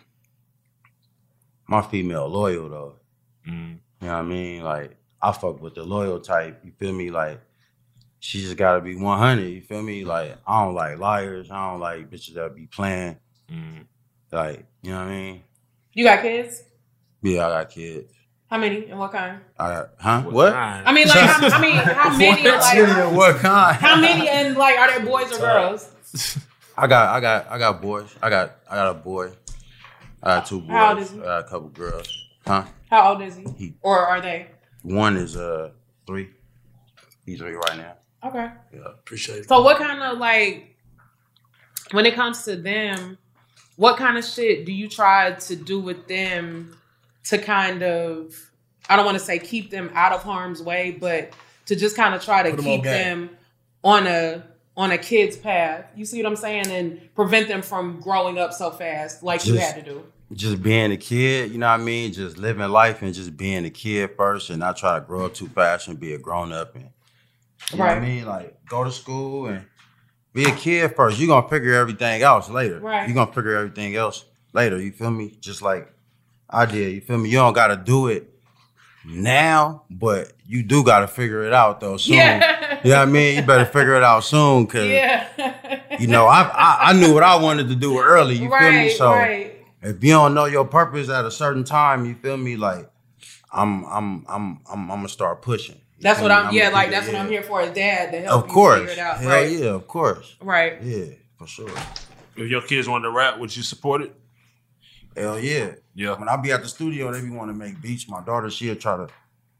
my female loyal though. Mm. You know what I mean? Like I fuck with the loyal type. You feel me? Like she just gotta be one hundred. You feel me? Like I don't like liars. I don't like bitches that be playing. Mm. Like you know what I mean? You got kids? Yeah, I got kids. How many and what kind? I got huh? What? I mean, like, how, I mean, how many? What? Like, Yeah, what kind? how many? And like, are they boys or girls? I got, I got, I got boys. I got, I got a boy. I got two boys. How old is he? I got a couple girls. Huh? How old is he? He- Or are they? One is uh three. He's three right now. Okay. Yeah, appreciate it. So what kind of like, when it comes to them, what kind of shit do you try to do with them to kind of, I don't want to say keep them out of harm's way, but to just kind of try to Put 'em on keep game. them on a on a kid's path. You see what I'm saying? And prevent them from growing up so fast like you Just- had to do. Just being a kid, you know what I mean? Just living life and just being a kid first and not try to grow up too fast and be a grown up and you know what I Right. mean? Like go to school and be a kid first. You're gonna figure everything else later. Right. You're gonna figure everything else later. You feel me? Just like I did. You feel me? You don't gotta do it now, but you do gotta figure it out though soon. Yeah. You know what I mean? You better figure it out soon because Yeah. you know I, I I knew what I wanted to do early. You feel me? Right, So right. if you don't know your purpose at a certain time, you feel me? Like I'm I'm I'm I'm, I'm gonna start pushing. You That's feel what me? I'm, I'm yeah, gonna like keep that's it- what I'm yeah. here for as dad to help Of you course. figure it out. Hell right. yeah, of course. Right. Yeah, for sure. If your kids wanted to rap, would you support it? Hell yeah. Yeah. When I be at the studio, they be want to make beats. My daughter, she'll try to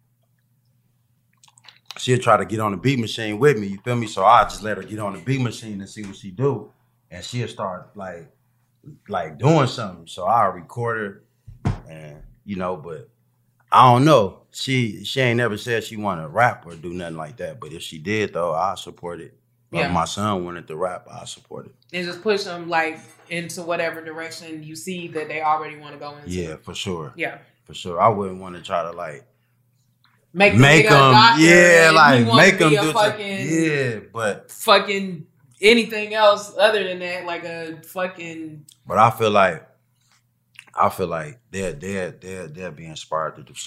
she'll try to get on the beat machine with me, you feel me? So I just let her get on the beat machine and see what she do. And she'll start like like doing something. So I'll record her and you know, but I don't know. She she ain't never said she wanna rap or do nothing like that. But if she did though, I support it. Like Yeah. my son wanted to rap, I support it. And just push them like into whatever direction you see that they already want to go into. Yeah, for sure. Yeah. For sure. I wouldn't want to try to like Make, make them, them, doctor yeah, and like he wants make to them be a do fucking, some, yeah, but fucking anything else other than that, like a fucking. but I feel like I feel like they're they're they're they'll be inspired to do something.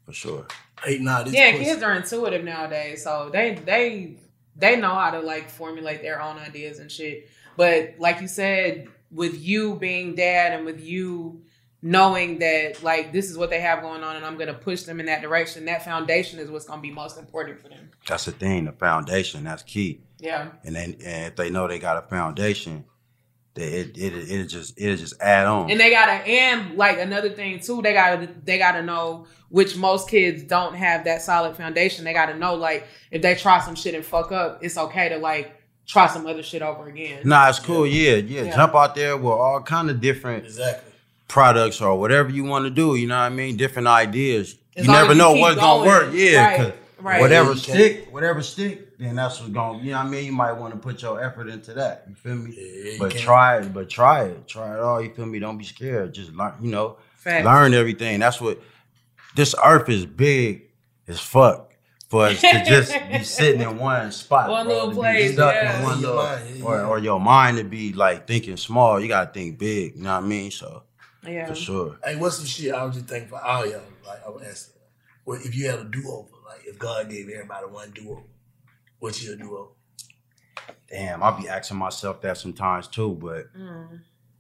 For sure. Hey, nah, this yeah, pussy. kids are intuitive nowadays, so they they they know how to like formulate their own ideas and shit. But like you said, with you being dad and with you knowing that like this is what they have going on and I'm gonna push them in that direction, that foundation is what's gonna be most important for them. That's the thing, the foundation, that's key. Yeah. And then and if they know they got a foundation, they, it it it just it just add on. And they gotta and like another thing too, they gotta they gotta know, which most kids don't have that solid foundation. They gotta know like if they try some shit and fuck up, it's okay to like try some other shit over again. Nah, it's cool. Yeah, yeah. Yeah. Jump out there with all kind of different exactly. products or whatever you want to do. You know what I mean? Different ideas. As you long never as you know keep what's gonna going. work. Yeah, Right, 'cause right. whatever Yeah, you stick, whatever stick, then that's what's going. You know what I mean? You might want to put your effort into that. You feel me? you but can. try it. But try it. Try it all. You feel me? Don't be scared. Just learn. You know, Facts. learn everything. That's what. This earth is big as fuck. For us to just be sitting in one spot, One bro, little to be place, stuck yeah. in one Your little, mind, yeah, or, yeah. or your mind to be like thinking small. You gotta think big. You know what I mean? So, Yeah. for sure. Hey, what's some shit I was just thinking for all y'all? Like, I was asking, well, if you had a do-over, like if God gave everybody one do-over, what's your do-over? Damn, I'll be asking myself that sometimes too. But Mm.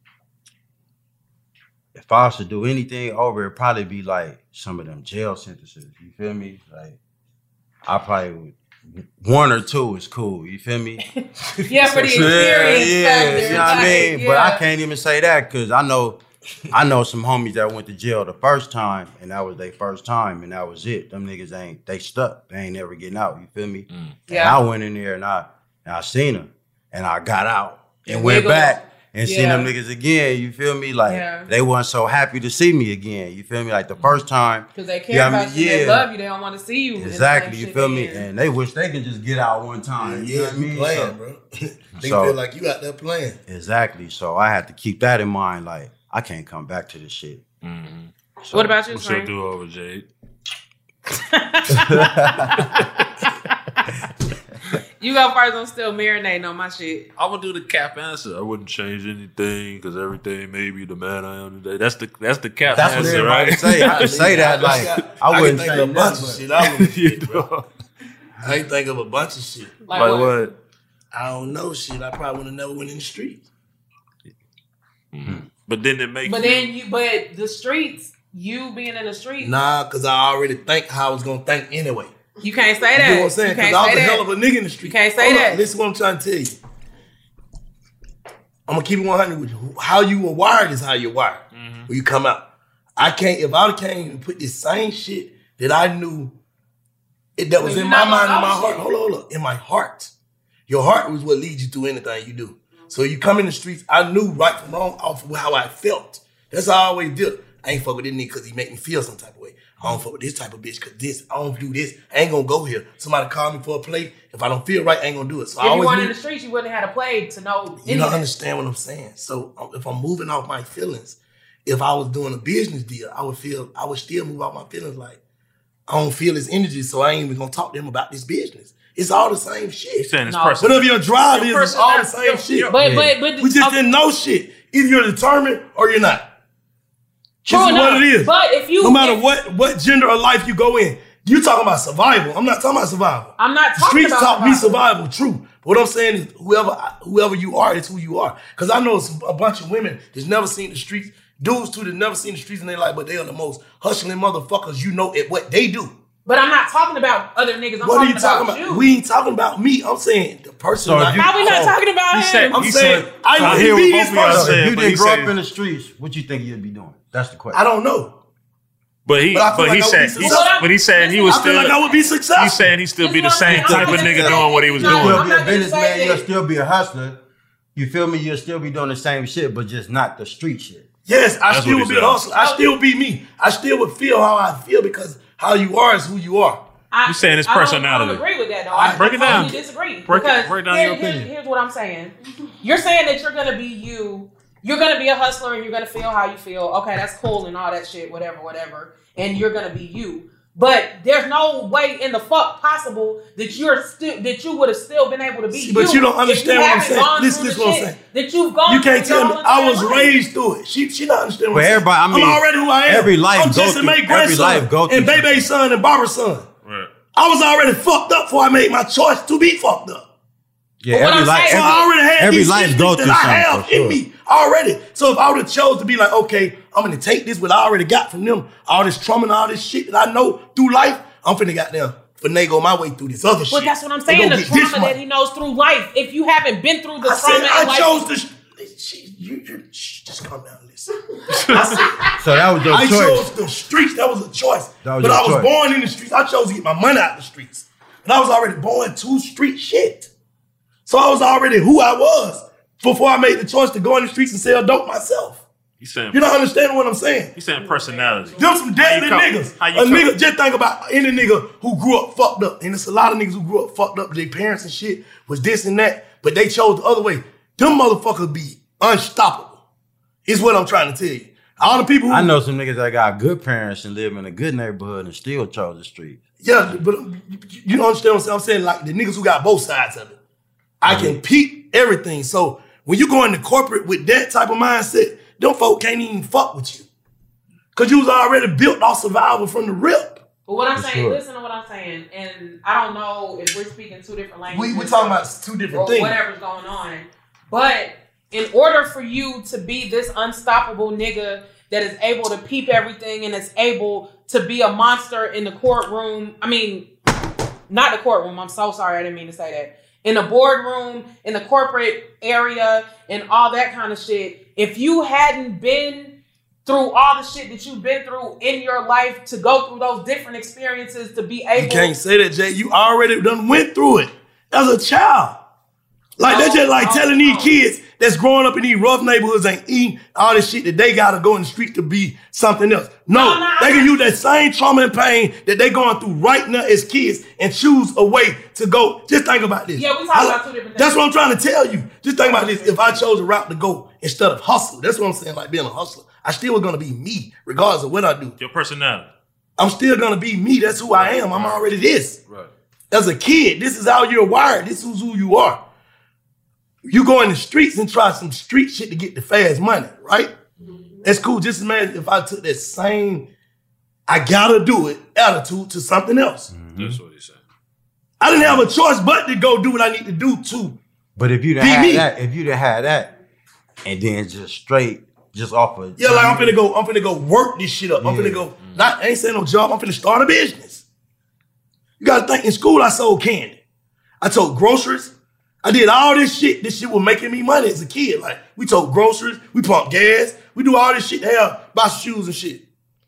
if I was to do anything over, it'd probably be like some of them jail sentences. You feel me? Like, I probably would. One or two is cool. You feel me? Yeah, for the Yeah, experience yeah, factor. you know what I mean? Like, But I yeah. can't even say that because I know I know some homies that went to jail the first time and that was their first time and that was it. Them niggas ain't, they stuck. They ain't never getting out. You feel me? And Yeah. I went in there and I and I seen them and I got out and And went wiggled. back and seen Yeah. them niggas again. You feel me? Like Yeah. they weren't so happy to see me again. You feel me? Like the first time. Because they care yeah, I about mean, you, they yeah. love you, they don't want to see you. in the Exactly, same you shit feel they me? in. And they wish they could just get out one time. you know Yeah, what I you mean? playing, So- bro. They so- feel like you out there playing. Exactly. So I had to keep that in mind. Like, I can't come back to this shit. Mm-hmm. So- What about you, What's your Frank? do over, Jade? You go first. I'm still marinating on my shit. I would do the cap answer. I wouldn't change anything because everything made me the man I am today. That's the that's the cap That's what answer, everybody right? say. I can say that. Like, I wouldn't think say of a bunch of nothing, shit. but- I wouldn't You shit, bro. I ain't think of a bunch of shit. Like, Like what? what? I don't know shit. I probably would have never went in the street. Mm-hmm. But then it makes But you, then you, but the streets, you being in the streets, Nah, because I already think how I was going to think anyway. you can't say You that. know what I'm saying? You Because can't I was say a that. hell of a nigga in the street. You can't say Hold that. On, listen what I'm trying to tell you. I'm going to keep it one hundred with you. How you were wired is how you're wired Mm-hmm. when you come out. I can't, if I came and put this same shit that I knew it, that was So in you're my not mind, gonna in my know heart. shit. Hold on, hold on. In my heart. Your heart was what leads you through anything you do. So you come in the streets, I knew right from wrong off of how I felt. That's how I always did. I ain't fuck with this nigga because he make me feel some type of way. I don't fuck with this type of bitch because this, I don't do this. I ain't gonna go here. Somebody call me for a play. If I don't feel right, I ain't gonna do it. So I If you always weren't knew, in the streets, you wouldn't have had a play to know. you any don't of that. understand what I'm saying. So um, if I'm moving off my feelings, if I was doing a business deal, I would feel, I would still move off my feelings like, I don't feel his energy, so I ain't even gonna talk to him about this business. It's all the same shit. You're saying it's No. personal. Whatever your drive Your is, it's all the personality- same shit. But but but We just okay. didn't know shit. Either you're determined or you're not. True This is what enough. it is. But if you, no matter if- what what gender or life you go in, you talking about survival. I'm not talking about survival. I'm not The talking streets about taught me survival. survival, true. But what I'm saying is whoever whoever you are, it's who you are. Because I know some, a bunch of women that's never seen the streets, dudes too that never seen the streets in their life, but they are the most hustling motherfuckers you know at what they do. But I'm not talking about other niggas. I'm What are talking you talking about, about? you. We ain't talking about me. I'm saying the person. So if like- you- How we not so- talking about He him? said- I'm He saying said- I I wouldn't hear be what this both of y'all person. said. If you but didn't he grow said- up in the streets, what you think you'd be doing? That's the question. I don't know. But he, But I feel but like he I would said, be he, successful. but he said he was I feel still. like I would be successful. He's saying he still be the This is what same I'm type of saying. nigga doing what he was No, You'll doing. I'm be a not gonna say businessman, you'll that. still be a hustler. You feel me? You'll still be doing the same shit, but just not the street shit. Yes, I That's still what would he be a said. hustler. I still be me. I still would feel how I feel because how you are is who you are. I, You saying his I don't- personality. I don't agree with that though. I Break it totally down. disagree. Break it- because break down here- your here's- opinion. Here's what I'm saying. You're saying that you're gonna be you. You're gonna be a hustler and you're gonna feel how you feel. Okay, that's cool and all that shit. Whatever, whatever. And you're gonna be you. But there's no way in the fuck possible that you're still that you would have still been able to be. But you, you don't understand what I'm saying. Listen, listen what I'm saying. That you've gone. You can't tell me. I was life. raised through it. She she not understand what But I'm everybody, I saying. mean, I'm already who I am. every life I'm go Jesse through- May every grandson life go through and Bebe's son and Barbara's son. Right. I was already fucked up before I made my choice to be fucked up. Yeah, every life, so every, I already had every these life things go that through I something have for sure. in me already. So if I would have chose to be like, okay, I'm gonna take this what I already got from them, all this trauma and all this shit that I know through life, I'm finna goddamn finagle my way through this other shit. But that's what I'm and saying. go The get this trauma money. that he knows through life. If you haven't been through the I trauma, said, I in life, chose to. She, you, you, shh, just calm down, listen. I said, So that was your I choice. chose the streets. That was a choice. That was but your I was choice. born in the streets. I chose to get my money out of the streets. And I was already born to street shit. So I was already who I was before I made the choice to go in the streets and sell dope myself. You saying You don't understand what I'm saying? You saying personality? Them some deadly How you niggas. come- how you A come- nigga, just think about any nigga who grew up fucked up. And it's a lot of niggas who grew up fucked up. Their parents and shit was this and that, but they chose the other way. Them motherfuckers be unstoppable. Is what I'm trying to tell you. All the people who I know some niggas that got good parents and live in a good neighborhood and still chose the street. Yeah, but you don't understand what I'm saying? I'm saying like the niggas who got both sides of it. I can peep everything. So when you go into corporate with that type of mindset, them folk can't even fuck with you. Cause you was already built off survival from the rip. But what I'm For saying, sure. listen to what I'm saying, and I don't know if we're speaking two different languages. We we talking about two different or things. whatever's going on. But in order for you to be this unstoppable nigga that is able to peep everything and is able to be a monster in the courtroom, I mean, not the courtroom, I'm so sorry, I didn't mean to say that. In the boardroom, in the corporate area, and all that kind of shit, if you hadn't been through all the shit that you've been through in your life to go through those different experiences to be able You can't say that, Jay. You already done went through it as a child. Like, that's just like telling these kids that's growing up in these rough neighborhoods ain't eating all this shit that they gotta go in the street to be something else. No, they can use that same trauma and pain that they going through right now as kids and choose a way to go. Just think about this. Yeah, we talking about two different That's things. what I'm trying to tell you. Just think about this. If I chose a route to go instead of hustle, that's what I'm saying, like being a hustler, I still was gonna be me, regardless of what I do. Your personality. I'm still gonna be me. That's who I am. I'm already this. Right. As a kid, this is how you're wired. This is who you are. You go in the streets and try some street shit to get the fast money, right? That's cool. Just imagine if I took that same I gotta do it attitude to something else. That's what he said. I didn't have a choice but to go do what I need to do to. But if you'd Be have had me. that, if you'd have had that, and then just straight, just off of Yeah, like I'm finna go, I'm finna go work this shit up. I'm finna go, not I ain't saying no job, I'm finna start a business. You gotta think, in school I sold candy. I sold groceries. I did all this shit. This shit was making me money as a kid. Like, we sold groceries, we pumped gas, we do all this shit to have, buy shoes and shit.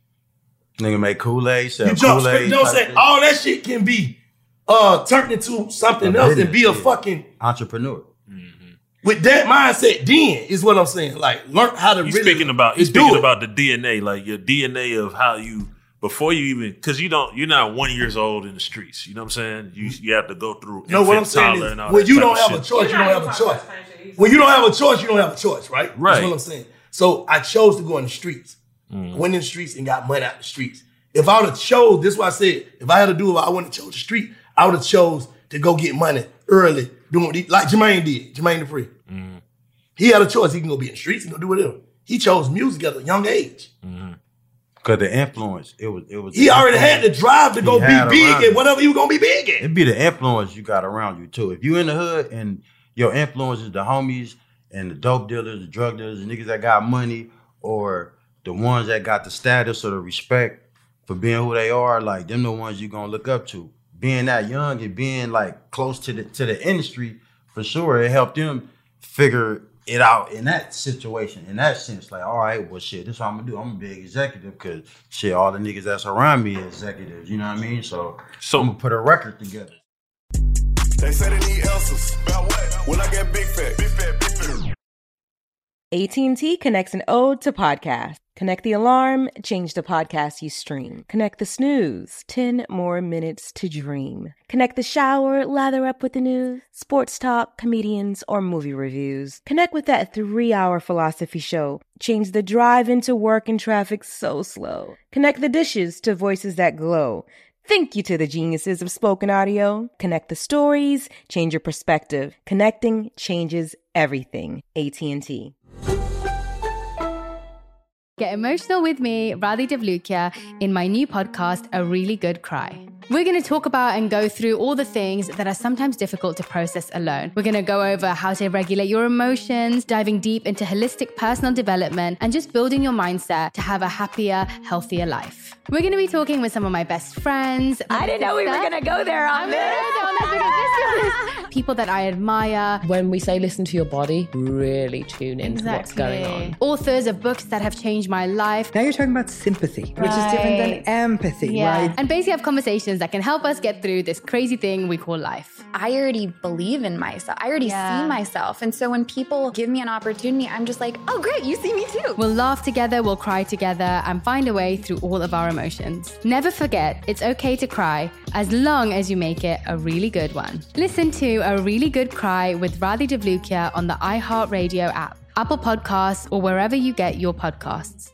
Nigga make Kool-Aid, sell You jump straight, Kool-Aid. you know what I'm type saying? All that shit can be uh turned into something A else and business, be a yeah. fucking, entrepreneur. with that mindset then is what I'm saying. Like, learn how to He's really speaking about he's do speaking it. about the D N A, like your D N A of how you before you even because you don't you're not one years old in the streets. You know what I'm saying? You you have to go through. You know what I'm infant, saying toddler, is and all when that you type don't of have a shit. choice, you don't have a choice. When you don't have a choice, you don't have a choice, right? Right. That's what I'm saying. So I chose to go in the streets. Mm. Went in the streets and got money out the streets. If I would have chose, this is why I said, if I had to do it, I wouldn't have chose the street. I would have chose to go get money early, doing what he, like Jermaine did, Jermaine Dupri. Mm. He had a choice. He can go be in the streets and go do whatever. He chose music at a young age. Cause the influence, it was, it was. He the already had the influence drive to he go be had big around at him. whatever he was gonna be big at. It'd be the influence you got around you too. If you in the hood and your influence is the homies and the dope dealers, the drug dealers, the niggas that got money, or the ones that got the status or the respect for being who they are, like them the ones you gonna look up to. Being that young and being like close to the to the industry, for sure, it helped them figure it out in that situation, in that sense. Like, all right, well, shit, this is what I'm gonna do. I'm gonna be an executive because shit, all the niggas that's around me are executives. You know what I mean? So, so I'm gonna put a record together. They say they need answers. About what? When I get big fat. Big fat, big fat. A T and T connects an ode to podcasts. Connect the alarm, change the podcast you stream. Connect the snooze, ten more minutes to dream. Connect the shower, lather up with the news, sports talk, comedians, or movie reviews. Connect with that three-hour philosophy show. Change the drive into work and traffic so slow. Connect the dishes to voices that glow. Thank you to the geniuses of spoken audio. Connect the stories, change your perspective. Connecting changes everything. A T and T. Get emotional with me, Radhi Devlukia, in my new podcast, A Really Good Cry. We're going to talk about and go through all the things that are sometimes difficult to process alone. We're going to go over how to regulate your emotions, diving deep into holistic personal development, and just building your mindset to have a happier, healthier life. We're going to be talking with some of my best friends. I didn't know we were going to go there on this. People that I admire. When we say listen to your body, really tune into Exactly. what's going on. Authors of books that have changed my life. Now you're talking about sympathy, which is different than empathy, Yeah. right? And basically have conversations that can help us get through this crazy thing we call life. I already believe in myself. I already Yeah. see myself. And so when people give me an opportunity, I'm just like, oh, great, you see me too. We'll laugh together, we'll cry together, and find a way through all of our emotions. Never forget, it's okay to cry as long as you make it a really good one. Listen to A Really Good Cry with Radhi Devlukia on the iHeartRadio app, Apple Podcasts, or wherever you get your podcasts.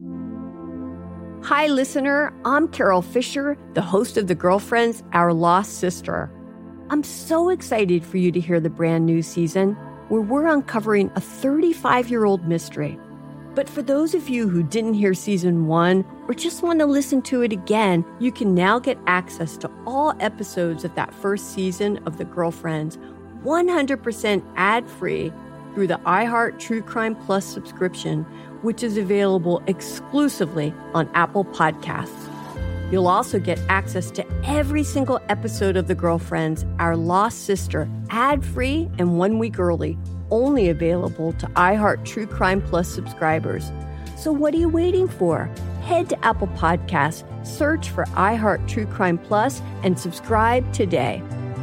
Hi, listener. I'm Carol Fisher, the host of The Girlfriends, Our Lost Sister. I'm so excited for you to hear the brand new season where we're uncovering a thirty-five-year-old mystery. But for those of you who didn't hear season one or just want to listen to it again, you can now get access to all episodes of that first season of The Girlfriends one hundred percent ad-free through the iHeart True Crime Plus subscription, which is available exclusively on Apple Podcasts. You'll also get access to every single episode of The Girlfriends, Our Lost Sister, ad-free and one week early, only available to iHeart True Crime Plus subscribers. So what are you waiting for? Head to Apple Podcasts, search for iHeart True Crime Plus, and subscribe today.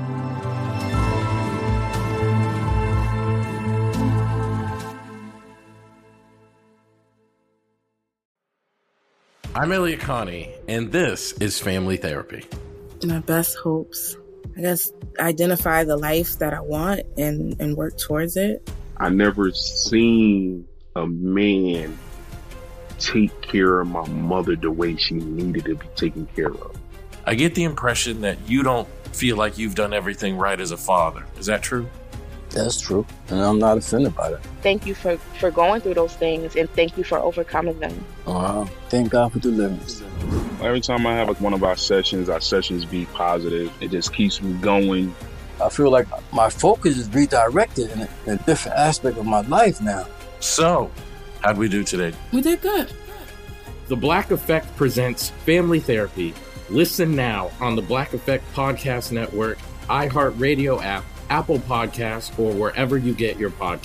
I'm Elliot Connie, and this is Family Therapy. My best hopes, I guess, identify the life that I want and, and work towards it. I never seen a man take care of my mother the way she needed to be taken care of. I get the impression that you don't feel like you've done everything right as a father. Is that true? That's true, and I'm not offended by that. Thank you for, for going through those things, and thank you for overcoming them. Uh, thank God for deliverance. Every time I have like one of our sessions, our sessions be positive. It just keeps me going. I feel like my focus is redirected in a, in a different aspect of my life now. So, how'd we do today? We did good. The Black Effect presents Family Therapy. Listen now on the Black Effect Podcast Network, iHeartRadio app, Apple Podcasts, or wherever you get your podcasts.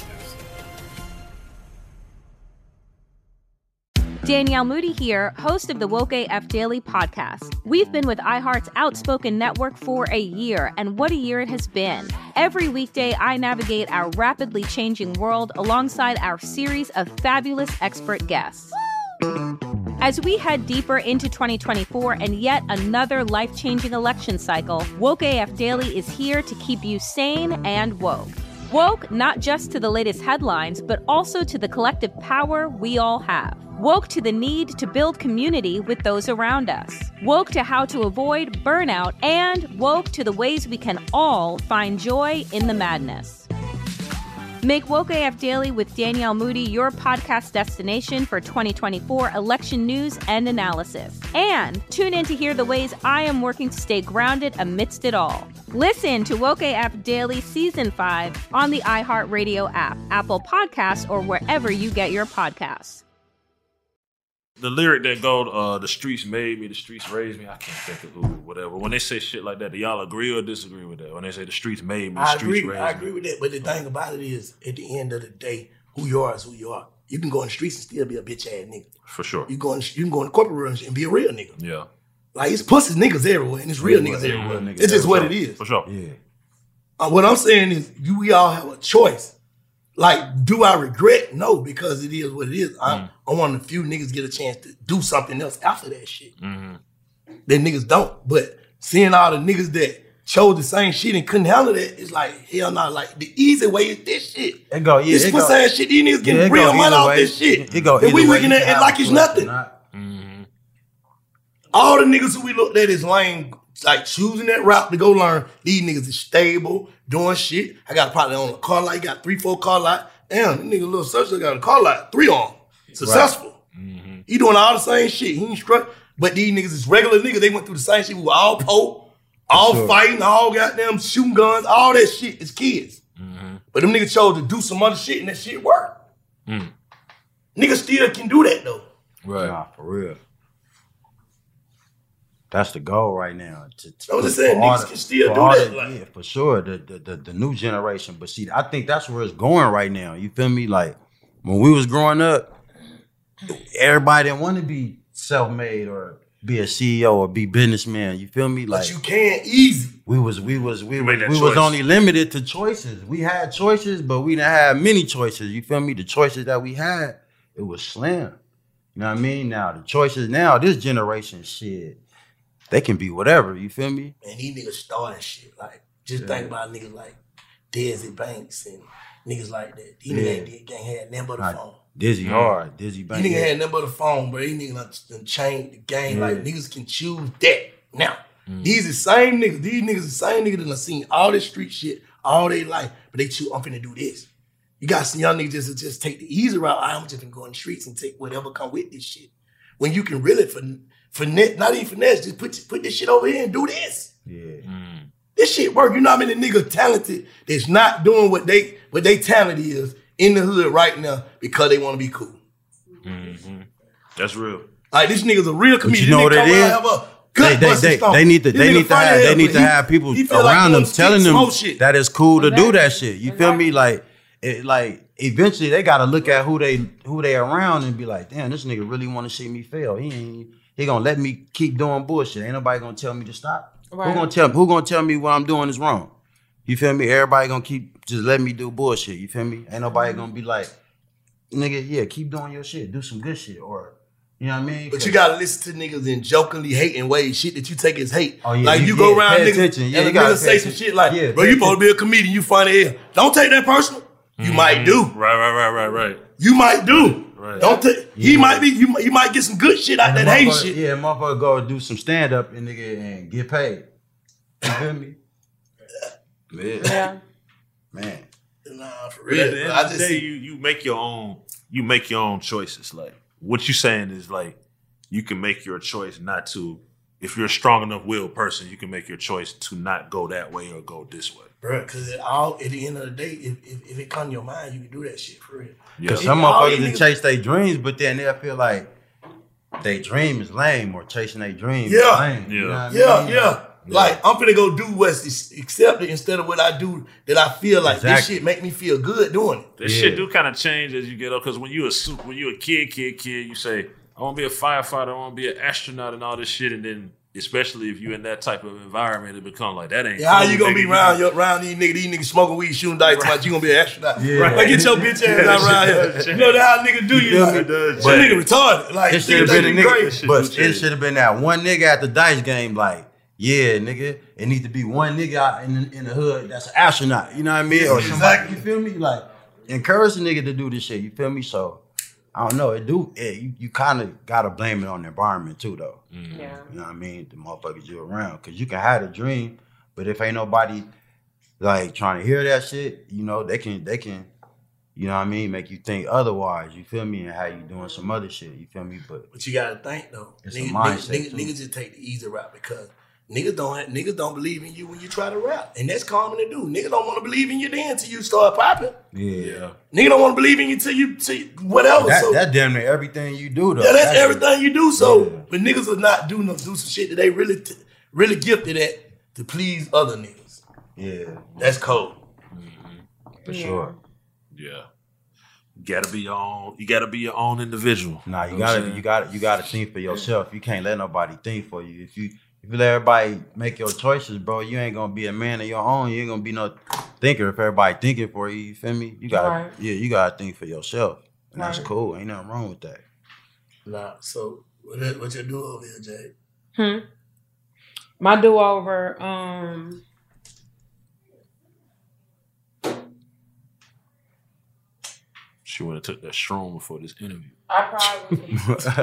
Danielle Moody here, host of the Woke A F Daily podcast. We've been with iHeart's Outspoken Network for a year, and what a year it has been. Every weekday, I navigate our rapidly changing world alongside our series of fabulous expert guests. As we head deeper into twenty twenty-four and yet another life-changing election cycle, Woke A F Daily is here to keep you sane and woke. Woke not just to the latest headlines, but also to the collective power we all have. Woke to the need to build community with those around us. Woke to how to avoid burnout, and woke to the ways we can all find joy in the madness. Make Woke A F Daily with Danielle Moody your podcast destination for twenty twenty-four election news and analysis. And tune in to hear the ways I am working to stay grounded amidst it all. Listen to Woke A F Daily Season five on the iHeartRadio app, Apple Podcasts, or wherever you get your podcasts. The lyric that goes, uh, the streets made me, the streets raised me, I can't think of who, whatever. When they say shit like that, do y'all agree or disagree with that? When they say the streets made me, the I streets agree. raised I me. agree with that. But the thing about it is, at the end of the day, who you are is who you are. You can go in the streets and still be a bitch ass nigga. For sure. You go in, you can go in the corporate rooms and be a real nigga. Yeah. Like, it's pussies niggas everywhere, and it's real Yeah, niggas yeah, everywhere. niggas It's just what everywhere. it is. For sure. Yeah. Uh, what I'm saying is, you we all have a choice. Like, do I regret? No, because it is what it is. I'm, mm. I'm one of the few niggas get a chance to do something else after that shit. Mm-hmm. That niggas don't. But seeing all the niggas that chose the same shit and couldn't handle that, it's like, hell no. Like, the easy way is this shit. It go, yeah, this it pussy ass shit, these niggas getting yeah, real money off way. this shit. It go and we looking way. at it like it's nothing. Mm-hmm. All the niggas who we looked at is lame, like choosing that route to go learn. These niggas is stable, doing shit. I got probably on a car lot, got three, four car lot. Damn, that nigga little such got a car lot, three on. Successful. Right. Mm-hmm. He doing all the same shit. He ain't struck. But these niggas is regular niggas. They went through the same shit. We were all po, all sure. fighting, all goddamn shooting guns, all that shit as kids. Mm-hmm. But them niggas chose to do some other shit and that shit worked. Mm. Niggas still can do that though. Right. Nah, for real. That's the goal right now. To, to, I was just saying, niggas the, can still do that. The, like. Yeah, for sure. The, the the the new generation. But see, I think that's where it's going right now. You feel me? Like, when we was growing up, everybody didn't want to be self-made or be a C E O or be businessman. You feel me? Like, but you can easy. We was we was we, we, we choice. was only limited to choices. We had choices, but we didn't have many choices. You feel me? The choices that we had, it was slim. You know what I mean? Now the choices now, this generation shit, they can be whatever. You feel me? Man, these niggas starting shit. Like, just Yeah. think about niggas like Desi Banks and niggas like that. These Yeah. niggas ain't gang had nothing but a Nah, phone. Dizzy Mm. hard, Dizzy These Bank. niggas yeah. had nothing but a phone, bro. These niggas done, done changed the game. Yeah. Like, niggas can choose that now. Mm. These the same niggas. These niggas the same niggas that done seen all this street shit all their life, but they choose, I'm finna do this. You got some young niggas just, just take the easy route. I'm just gonna go in the streets and take whatever come with this shit. When you can really, fin- finesse, not even finesse, just put put this shit over here and do this. Yeah. Mm. This shit work. You know how many niggas talented that's not doing what they what they talent is in the hood right now because they want to be cool. Mm-hmm. That's real. Like, this nigga's a real But comedian. you know what They it come is? around, have a gut They, they, busting they, stomach. they need to This they nigga need to funny have as they hell, need but to he- have people he feel like around he them on telling street them smoke shit. that it's cool to do Exactly. that shit. You feel me? Like it, like eventually they gotta look at who they who they around and be like, damn, this nigga really want to see me fail. He ain't he gonna let me keep doing bullshit. Ain't nobody gonna tell me to stop. Right. Who gonna tell who gonna tell me what I'm doing is wrong? You feel me? Everybody gonna keep just let me do bullshit. You feel me? Ain't nobody gonna be like, nigga, yeah, keep doing your shit, do some good shit, or you know what I mean? But you gotta listen to niggas in jokingly hating ways, shit that you take as hate. Oh, yeah, like you- you go yeah, around pay niggas attention. Yeah, and you a gotta nigga pay say some attention. shit like, Yeah, bro, pay you supposed to be a comedian, you funny as hell. Don't take that personal. You might do. Right, right, right, right, right. You might do. Right. Don't take. He Yeah. might be. You might- you might get some good shit out And that the hate motherfucker- shit. Yeah, motherfucker go do some stand up and nigga and get paid. You feel me? Yeah. Yeah. Man. Nah, for But at the real. end I of the just day, you you make your own you make your own choices. Like what you saying is like you can make your choice not to. If you're a strong enough willed person, you can make your choice to not go that way or go this way. bro, because it all at the end of the day, if, if, if it come to your mind, you can do that shit for real. Because If some all motherfuckers these that niggas- chase their dreams, but then they'll feel like they dream is lame or chasing their dream Yeah. is lame. You know what I Yeah, mean? yeah. Like, I'm finna go do what's accepted instead of what I do that I feel like this Exactly. shit make me feel good doing it. This shit do kind of change as you get up. Because when you a su- when you a kid, kid, kid, you say, I want to be a firefighter, I want to be an astronaut and all this shit. And then, especially if you in that type of environment, it become like, that ain't Yeah, how cool, you gonna nigga. be around your, around these niggas, these niggas smoking weed, shooting dice, right. You gonna be an astronaut. Yeah. Right. Like, get your bitch ass out around here. You know that how niggas do you. feel Like, me? that But nigga retarded. Like, it should have niggas been a think nigga, he great. but it should have been that one nigga at the dice game. Like, yeah, nigga, it needs to be one nigga out in the, in the hood that's an astronaut. You know what I mean? Or somebody, Exactly. you feel me? Like, encourage the nigga to do this shit. You feel me? So, I don't know. It do. It, you you kind of gotta blame it on the environment too, though. Yeah. You know what I mean? The motherfuckers you around, cause you can have a dream, but if ain't nobody like trying to hear that shit, you know, they can they can. You know what I mean? Make you think otherwise. You feel me? And how you doing some other shit. You feel me? But But you gotta think though. It's a Niggas, mindset, niggas, too. niggas just take the easy route because niggas don't have, niggas don't believe in you when you try to rap. And that's common to do. Niggas don't want to believe in you then until you start popping. yeah, Nigga don't want to believe in you till you till you, whatever. that so that damn near everything you do though. yeah, that's Actually. everything you do. So but niggas will not do no do some shit that they really t- really gifted at to please other niggas. Yeah, That's cold. for sure. Yeah. You gotta be your own, you gotta be your own individual. Nah, you know what I'm gotta saying? you gotta you gotta think for yourself. You can't let nobody think for you. If you if you let everybody make your choices, bro, you ain't gonna be a man of your own. You ain't gonna be no thinker. If everybody thinking for you, you feel me? You gotta, Right. yeah, you gotta think for yourself, and that's Right. cool. Ain't nothing wrong with that. Nah, so what that- what you do over here, Jay? Hmm. My do over. Um. She would have took that shroom before this interview. I probably.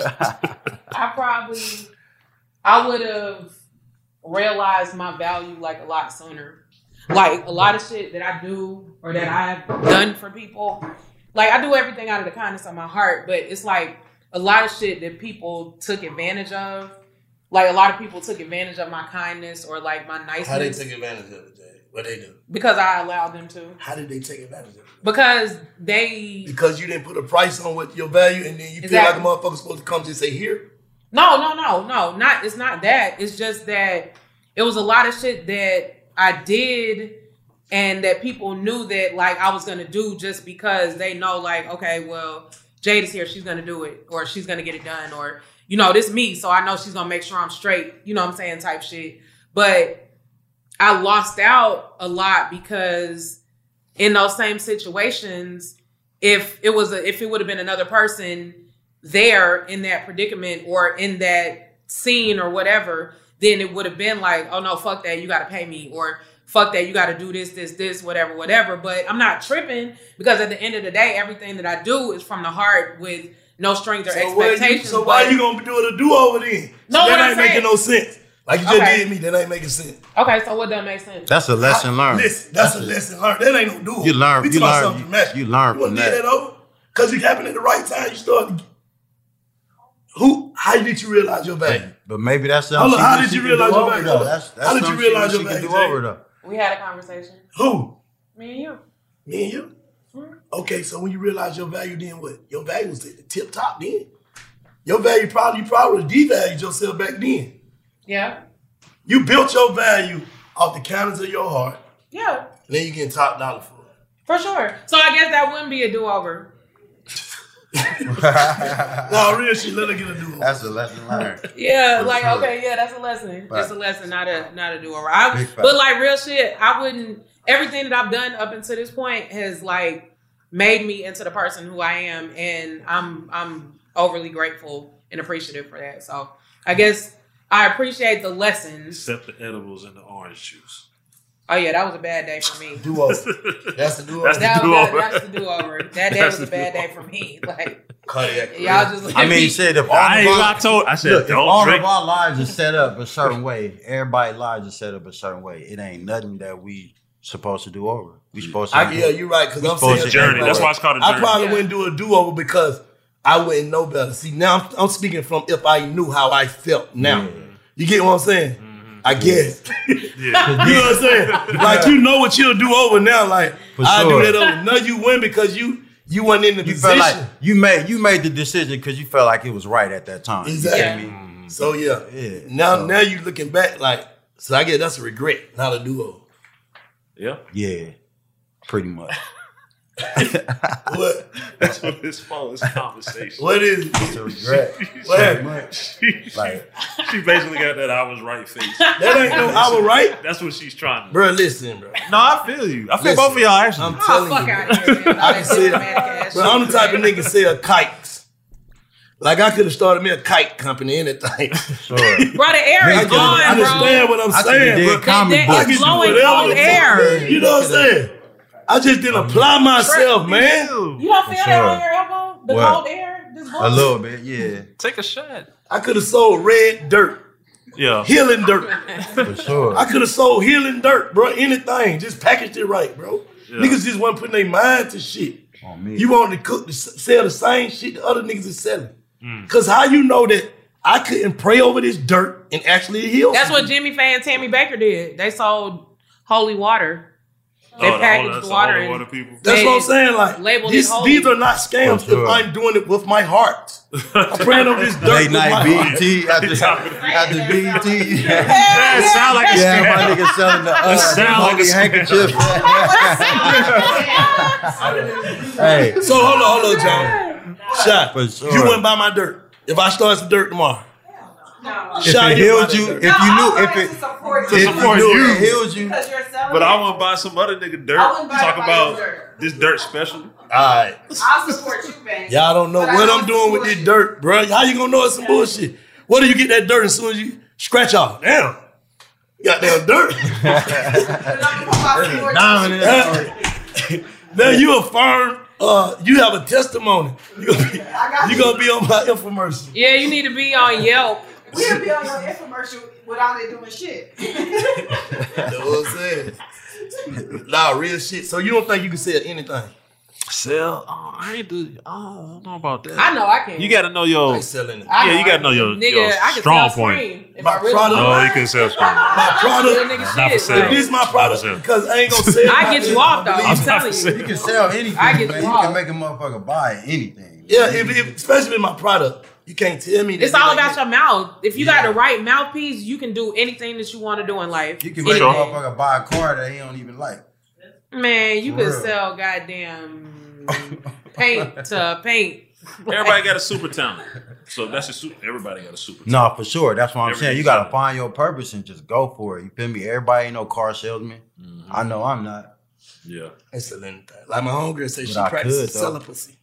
I probably. I would have realized my value like a lot sooner. Like a lot of shit that I do or that I've done for people. Like I do everything out of the kindness of my heart, but it's like a lot of shit that people took advantage of. Like a lot of people took advantage of my kindness or like my niceness. How they take advantage of it, Jay? What they do? Because I allowed them to. How did they take advantage of it? Because they. Because you didn't put a price on what your value, and then you Exactly. feel like a motherfucker's supposed to come just say here. No, no, no, no. Not. It's not that. It's just that it was a lot of shit that I did, and that people knew that like I was gonna do just because they know like, okay, well, Jade is here, she's gonna do it, or she's gonna get it done, or you know, this me, so I know she's gonna make sure I'm straight. You know what I'm saying? Type shit. But I lost out a lot because in those same situations, if it was a, if it would have been another person there in that predicament or in that scene or whatever, then it would have been like, oh no, fuck that, you got to pay me, or fuck that, you got to do this, this, this, whatever, whatever. But I'm not tripping because at the end of the day, everything that I do is from the heart with no strings or So, why you, expectations. so why but- you gonna do it a do over then? No, So what that I'm ain't making saying- no sense. Like you just Okay. did me, that ain't making sense. Okay, so what doesn't make sense? That's a lesson learned. Listen, that's, a lesson learned. That ain't no do over. You learn. We You talking about learn. something dramatic. You learn You from want to get that. that over? Because it happened at the right time. You started. Who? How did you realize your value? But maybe that's something. Hold on, she how can- did she you can realize do your over, value? though. That's, that's How did you something realize she, your she can value, do Jay? over though. We had a conversation. Who? Me and you. Me and you. Okay, so when you realize your value, then what? Your value was at the tip top then. Your value probably you probably devalued yourself back then. Yeah. You built your value off the counters of your heart. Yeah. And then you get top dollar for it. For sure. So I guess that wouldn't be a do-over. No, real shit, let her get a do-over. That's a lesson learned. Yeah, For like sure. okay, yeah, that's a lesson. Right. It's a lesson, not a not a do-over. I, Big fact. but like real shit, I wouldn't. Everything that I've done up until this point has like made me into the person who I am, and I'm I'm overly grateful and appreciative for that. So I guess I appreciate the lessons. Except the edibles and the orange juice. Oh yeah, that was a bad day for me. Do-over. That's the do-over. That's the That, do-over. that, that's the do-over. That day That's was a the bad do-over. day for me. Like Cardiac. y'all just. Let I mean, me- shit, if all, I of ain't- our, I told- I said, look, if don't all drink. of our lives are set up a certain way, everybody's lives are set up a certain way. It ain't nothing that we supposed to do over. We supposed to. I, yeah, you're right. Because we I'm supposed saying to journey. That's why it's called a I journey. probably Yeah. wouldn't do a do-over because I wouldn't know better. See, now I'm, I'm speaking from if I knew how I felt now. You get what I'm saying? I guess. Yeah. You know what I'm saying? Like, you know what you'll do over now. Like, For I sure. do that over. No, you win because you you weren't in the You position. felt like you made you made the decision because you felt like it was right at that time. You Exactly. feel me? So, yeah. Yeah. Now, So- now you looking back like, so I guess that's a regret, not a do-over. Yeah. Yeah, pretty much. What? That's what it's for. It's conversation. What is it? It's a regret. What So happened? much. She, Like- she basically got that I was right face. That ain't no I was right. That's what she's trying to do. Bro, listen, bro. No, I feel you. I feel Listen, both of y'all actually. I'm Oh, telling fuck you. out here, man. I can see it. Bro, I'm the type of nigga sell kites. Like I could have started me a kite company, anything. Sure. Bro, the air I is can gone, understand bro. what I'm I could've saying, did bro. comic That- books. that I is can do blowing whatever cold the fuck. air. You know what I'm saying? I just didn't apply myself, man. You don't feel For that on sure. your elbow? The What? cold air? This A bullshit? little bit, yeah, Take a shot. I could have sold red dirt, Yeah. healing dirt. for sure. I could have sold healing dirt, bro. Anything, just packaged it right, bro. Yeah. Niggas just wasn't putting their mind to shit. On me. You want to cook, to sell the same shit the other niggas is selling. Mm. Cause how you know that I couldn't pray over this dirt and actually heal? That's some what people? Jimmy Faye and Tammy Baker did. They sold holy water. They Oh, the packaged holy- that's the water the holy and water people. That's they what I'm saying. Like labeled this, it holy. these are not scams. For sure. If I'm doing it with my heart, I'm praying over this dirt Late with my night B heart. E T after, after B E T. Yeah, it sound like a Yeah, scam. my nigga selling the uh, sound like a holy scam. handkerchief. Hey, So hold on, hold on, John. Shot. For sure. You wouldn't buy my dirt if I start some dirt tomorrow. No. If it healed you, if you knew, if it, To if support you knew you. it healed you. Because you're selling But it. I wouldn't buy some other nigga dirt. I wouldn't buy Talk nobody's about dirt. this dirt special. All right. I'll support you, man. Y'all don't know But I what don't I'm doing with this dirt, bro. How you gonna know it's some bullshit? What do you get that dirt as soon as you scratch off? Damn. Goddamn dirt. Now you affirm, uh, you have a testimony. You gonna be, you gonna be on my infomercial. Yeah, you need to be on Yelp. We'll be on your infomercial without it doing shit. That's what I'm saying. Nah, real shit. So you don't think you can sell anything? Sell? Oh, I ain't do. Oh, I don't know about that. I know I can. You got to know your. I ain't selling it. I Yeah, know you I got to know your, Nigga, your I can strong sell point. Scream if My I really product- want. Oh, you can sell screen. My product. Real nigga Not for shit. sale. Like, This is my Not product for sale. because I ain't gonna sell. I get you off though. I'm I'm not telling for you. sale. You can sell anything, I get man. you You off. can make a motherfucker buy anything. Yeah, if, if, especially with my product, you can't tell me. That It's all you about ain't- your mouth. If you got the right mouthpiece, you can do anything that you want to do in life. You can make a Anything. motherfucker buy a car that he don't even like. Man, you For could real. sell goddamn paint to paint. Everybody got a super talent. So that's a super. Everybody got a super talent. No, for sure. That's what I'm Everything saying. You gotta talent. find your purpose and just go for it. You feel me? Everybody ain't no car salesman. I know I'm not. Yeah. It's a little thing. Like my homegirl say, she But I practices could, though. selling pussy.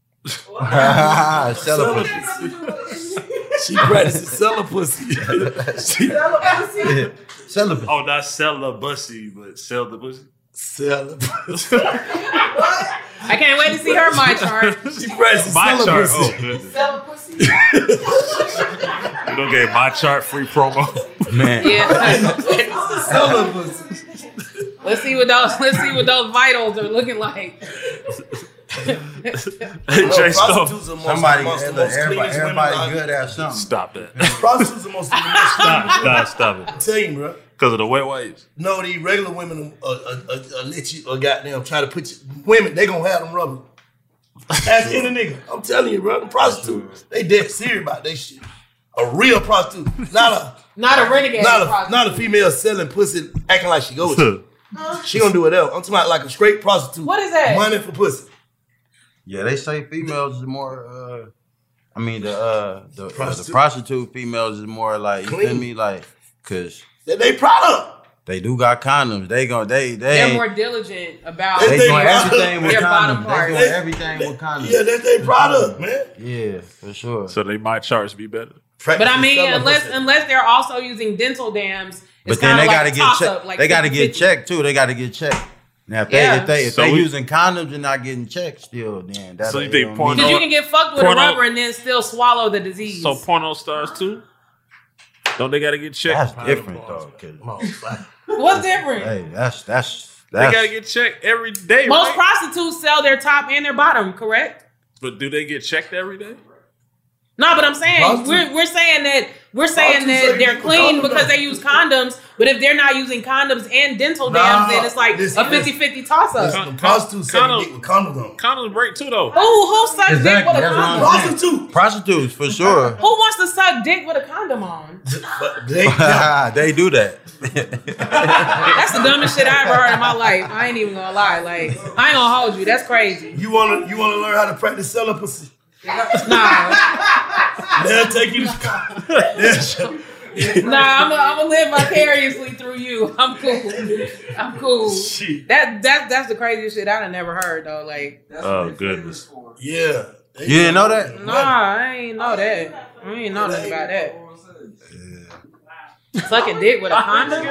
Sell a pussy. She practices selling pussy. she, Sell a pussy. Oh, not sell the bussy, but sell the pussy. Sell the pussy. I can't wait to see her my chart. She practices My selling chart. pussy. Oh, goodness. Sell a pussy. You don't get my chart free promo. Man. Yeah. Selling pussy. Let's see what those. Let's see what those vitals are looking like. Hey, No, Jay Stone. prostitutes are most, Somebody, amongst the look, most everybody, cleanest everybody women. good at something. Stop that. Prostitutes are most the most Stop, stop, stop I'm it. telling you, bro. Because of the wet wipes. No, these regular women uh, uh, uh, uh, let you uh, goddamn try to put you. Women, they gonna have them rubbing. Ask any nigga. I'm telling you, bro. The prostitutes, they dead serious about that shit. A real prostitute, not a Not a renegade. not a prostitute. not a female selling pussy, acting like she goes. She gonna do whatever. I'm talking about like a straight prostitute. What is that? Money for pussy. Yeah, they say females is more. Uh, I mean, the uh, the, uh, the Prostitute. prostitute females is more like, you feel Clean. me, like, cause That they product. they do got condoms. They gon' they they They're ain't- more diligent about they They doing product. everything with Their bottom condoms. part. They doing everything with condoms. Yeah, that's their product, man. Yeah, for sure. So they might charge be better. But I mean, Selling unless pussy. unless they're also using dental dams, it's But then kinda they like gotta a get toss-up, checked. like They gotta get fifty-fifty. checked too. They gotta get checked. Now if they Yeah. if they if So they we- using condoms and not getting checked still, then that So you think porno- Because you can get fucked with Porno- a rubber and then still swallow the disease. So porno stars too? Don't they got to get checked? That's different though. 'cause- What's different? Hey, that's that's They that's got to get checked every day, Most right? prostitutes sell their top and their bottom, correct? But do they get checked every day? No, but I'm saying Prostitute- we're we're saying that we're saying Prostitutes that say they're use clean condoms. because they use condoms. But if they're not using condoms and dental Nah, dams, then it's like listen, a fifty-fifty toss up. Listen, the prostitutes suck Condom- dick with condoms on. Condoms break too, though. Who who sucks dick exactly with a that's what condom? I'm saying. Prostitute. Prostitutes for sure. Who wants to suck dick with a condom on? But they, yeah. They do that. That's the dumbest shit I ever heard in my life. I ain't even gonna lie. Like I ain't gonna hold you. That's crazy. You wanna you wanna learn how to practice selling pussy? Nah, They'll take you to They'll show- nah. I'm gonna I'm live vicariously through you. I'm cool. I'm cool. Shit. That that that's the craziest shit I done never heard though. Like Oh, goodness. Yeah. You didn't know that? nah, I ain't know that. I ain't know nothing about that. Sucking dick with a condom?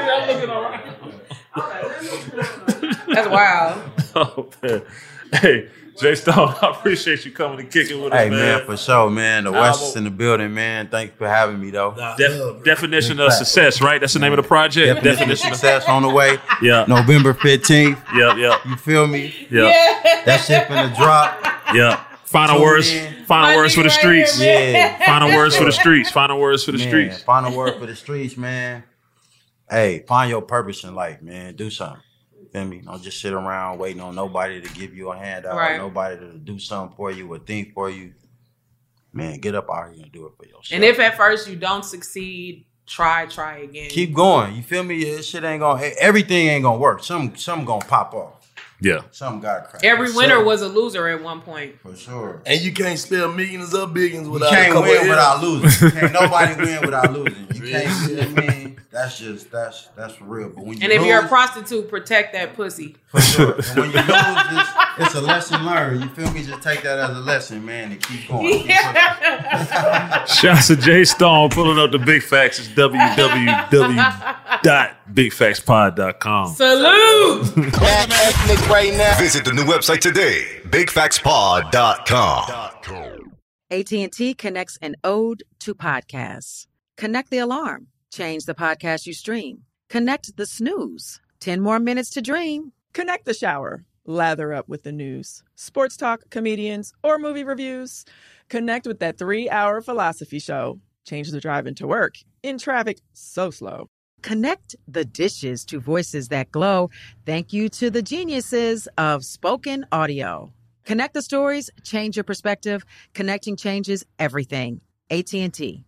That's wild. Oh, man. Hey, Jay Stone, I appreciate you coming and kicking with us, Hey man. man, for sure, man. The Nah, West but- is in the building, man. Thank you for having me though. Nah, Def- love, bro. definition Big of fact. success, right? That's the name of the project. Definition of Definition of success on the way. Yeah. November fifteenth. Yep, yep, You feel me? yep, That shit finna drop. yep. Final Tune words. in. Final My words for the nigga right streets. here, man. Yeah. Final words for the streets. Final words for the Man, streets. final word for the streets, man. Hey, find your purpose in life, man. Do something. Feel me? Don't just sit around waiting on nobody to give you a handout, Right. or nobody to do something for you or think for you. Man, get up out here and do it for yourself. And if at first you don't succeed, try, try again. Keep going. You feel me? This shit ain't gonna. Everything ain't gonna work. Some, some gonna pop off. Yeah. Something got cracked. Every For winner sure. was a loser at one point. For sure. And you can't spell millions or billions You without a can't couple win of without L's. losing. Can't nobody win without losing. You can't, you know what I mean? That's just, that's that's for real. But when you And if lose, you're a prostitute, protect that pussy. for sure. And when you lose, it's, it's a lesson learned. You feel me? Just take that as a lesson, man, and keep going. Keep Shouts to Jay Stone pulling up the Big Facts. It's w w w dot big facts pod dot com. Salute! Ethnic right now. Visit the new website today, big facts pod dot com. A T and T connects an ode to podcasts. Connect the alarm. Change the podcast you stream. Connect the snooze. ten more minutes to dream. Connect the shower. Lather up with the news, sports talk, comedians, or movie reviews. Connect with that three-hour philosophy show. Change the drive into work in traffic so slow. Connect the dishes to voices that glow. Thank you to the geniuses of spoken audio. Connect the stories, change your perspective. Connecting changes everything. A T and T.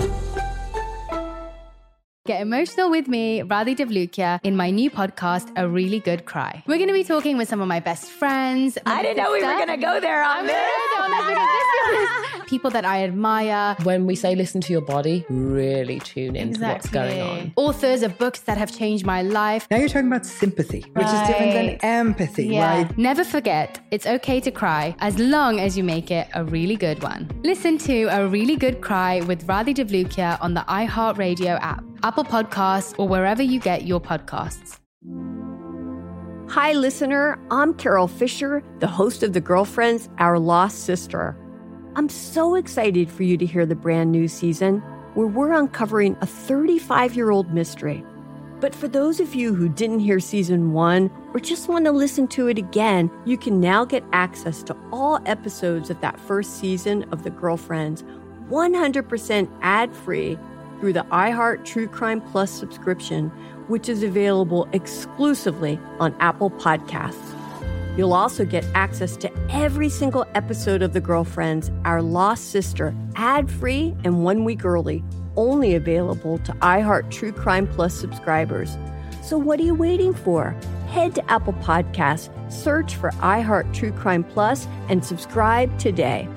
Get emotional with me, Radhi Devlukia, in my new podcast, A Really Good Cry. We're going to be talking with some of my best friends. I didn't know we were going to go there on this. People that I admire. When we say listen to your body, really tune into what's going on. Authors of books that have changed my life. Now you're talking about sympathy, which is different than empathy, Yeah. right? Never forget, it's okay to cry as long as you make it a really good one. Listen to A Really Good Cry with Radhi Devlukia on the iHeartRadio app, Apple Podcasts, or wherever you get your podcasts. Hi, listener. I'm Carol Fisher, the host of The Girlfriends, Our Lost Sister. I'm so excited for you to hear the brand new season where we're uncovering a thirty-five-year-old mystery. But for those of you who didn't hear season one or just want to listen to it again, you can now get access to all episodes of that first season of The Girlfriends one hundred percent ad-free through the iHeart True Crime Plus subscription, which is available exclusively on Apple Podcasts. You'll also get access to every single episode of The Girlfriends, Our Lost Sister, ad-free and one week early, only available to iHeart True Crime Plus subscribers. So what are you waiting for? Head to Apple Podcasts, search for iHeart True Crime Plus, and subscribe today.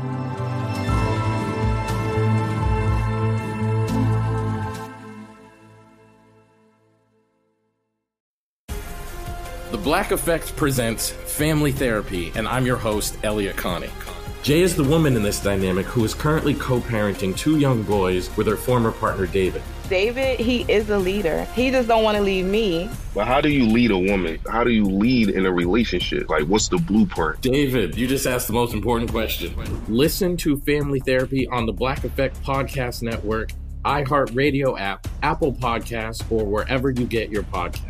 The Black Effect presents Family Therapy, and I'm your host, Elliot Connie. Jay is the woman in this dynamic who is currently co-parenting two young boys with her former partner, David. David, he is a leader. He just don't want to leave me. But how do you lead a woman? How do you lead in a relationship? Like, what's the blueprint? David, you just asked the most important question. Listen to Family Therapy on the Black Effect Podcast Network, iHeartRadio app, Apple Podcasts, or wherever you get your podcasts.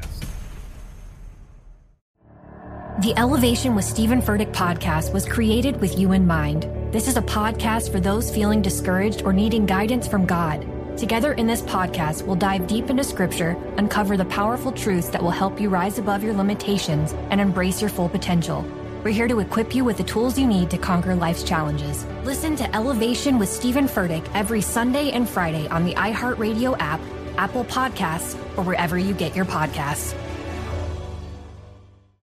The Elevation with Stephen Furtick podcast was created with you in mind. This is a podcast for those feeling discouraged or needing guidance from God. Together in this podcast, we'll dive deep into scripture, uncover the powerful truths that will help you rise above your limitations and embrace your full potential. We're here to equip you with the tools you need to conquer life's challenges. Listen to Elevation with Stephen Furtick every Sunday and Friday on the iHeartRadio app, Apple Podcasts, or wherever you get your podcasts.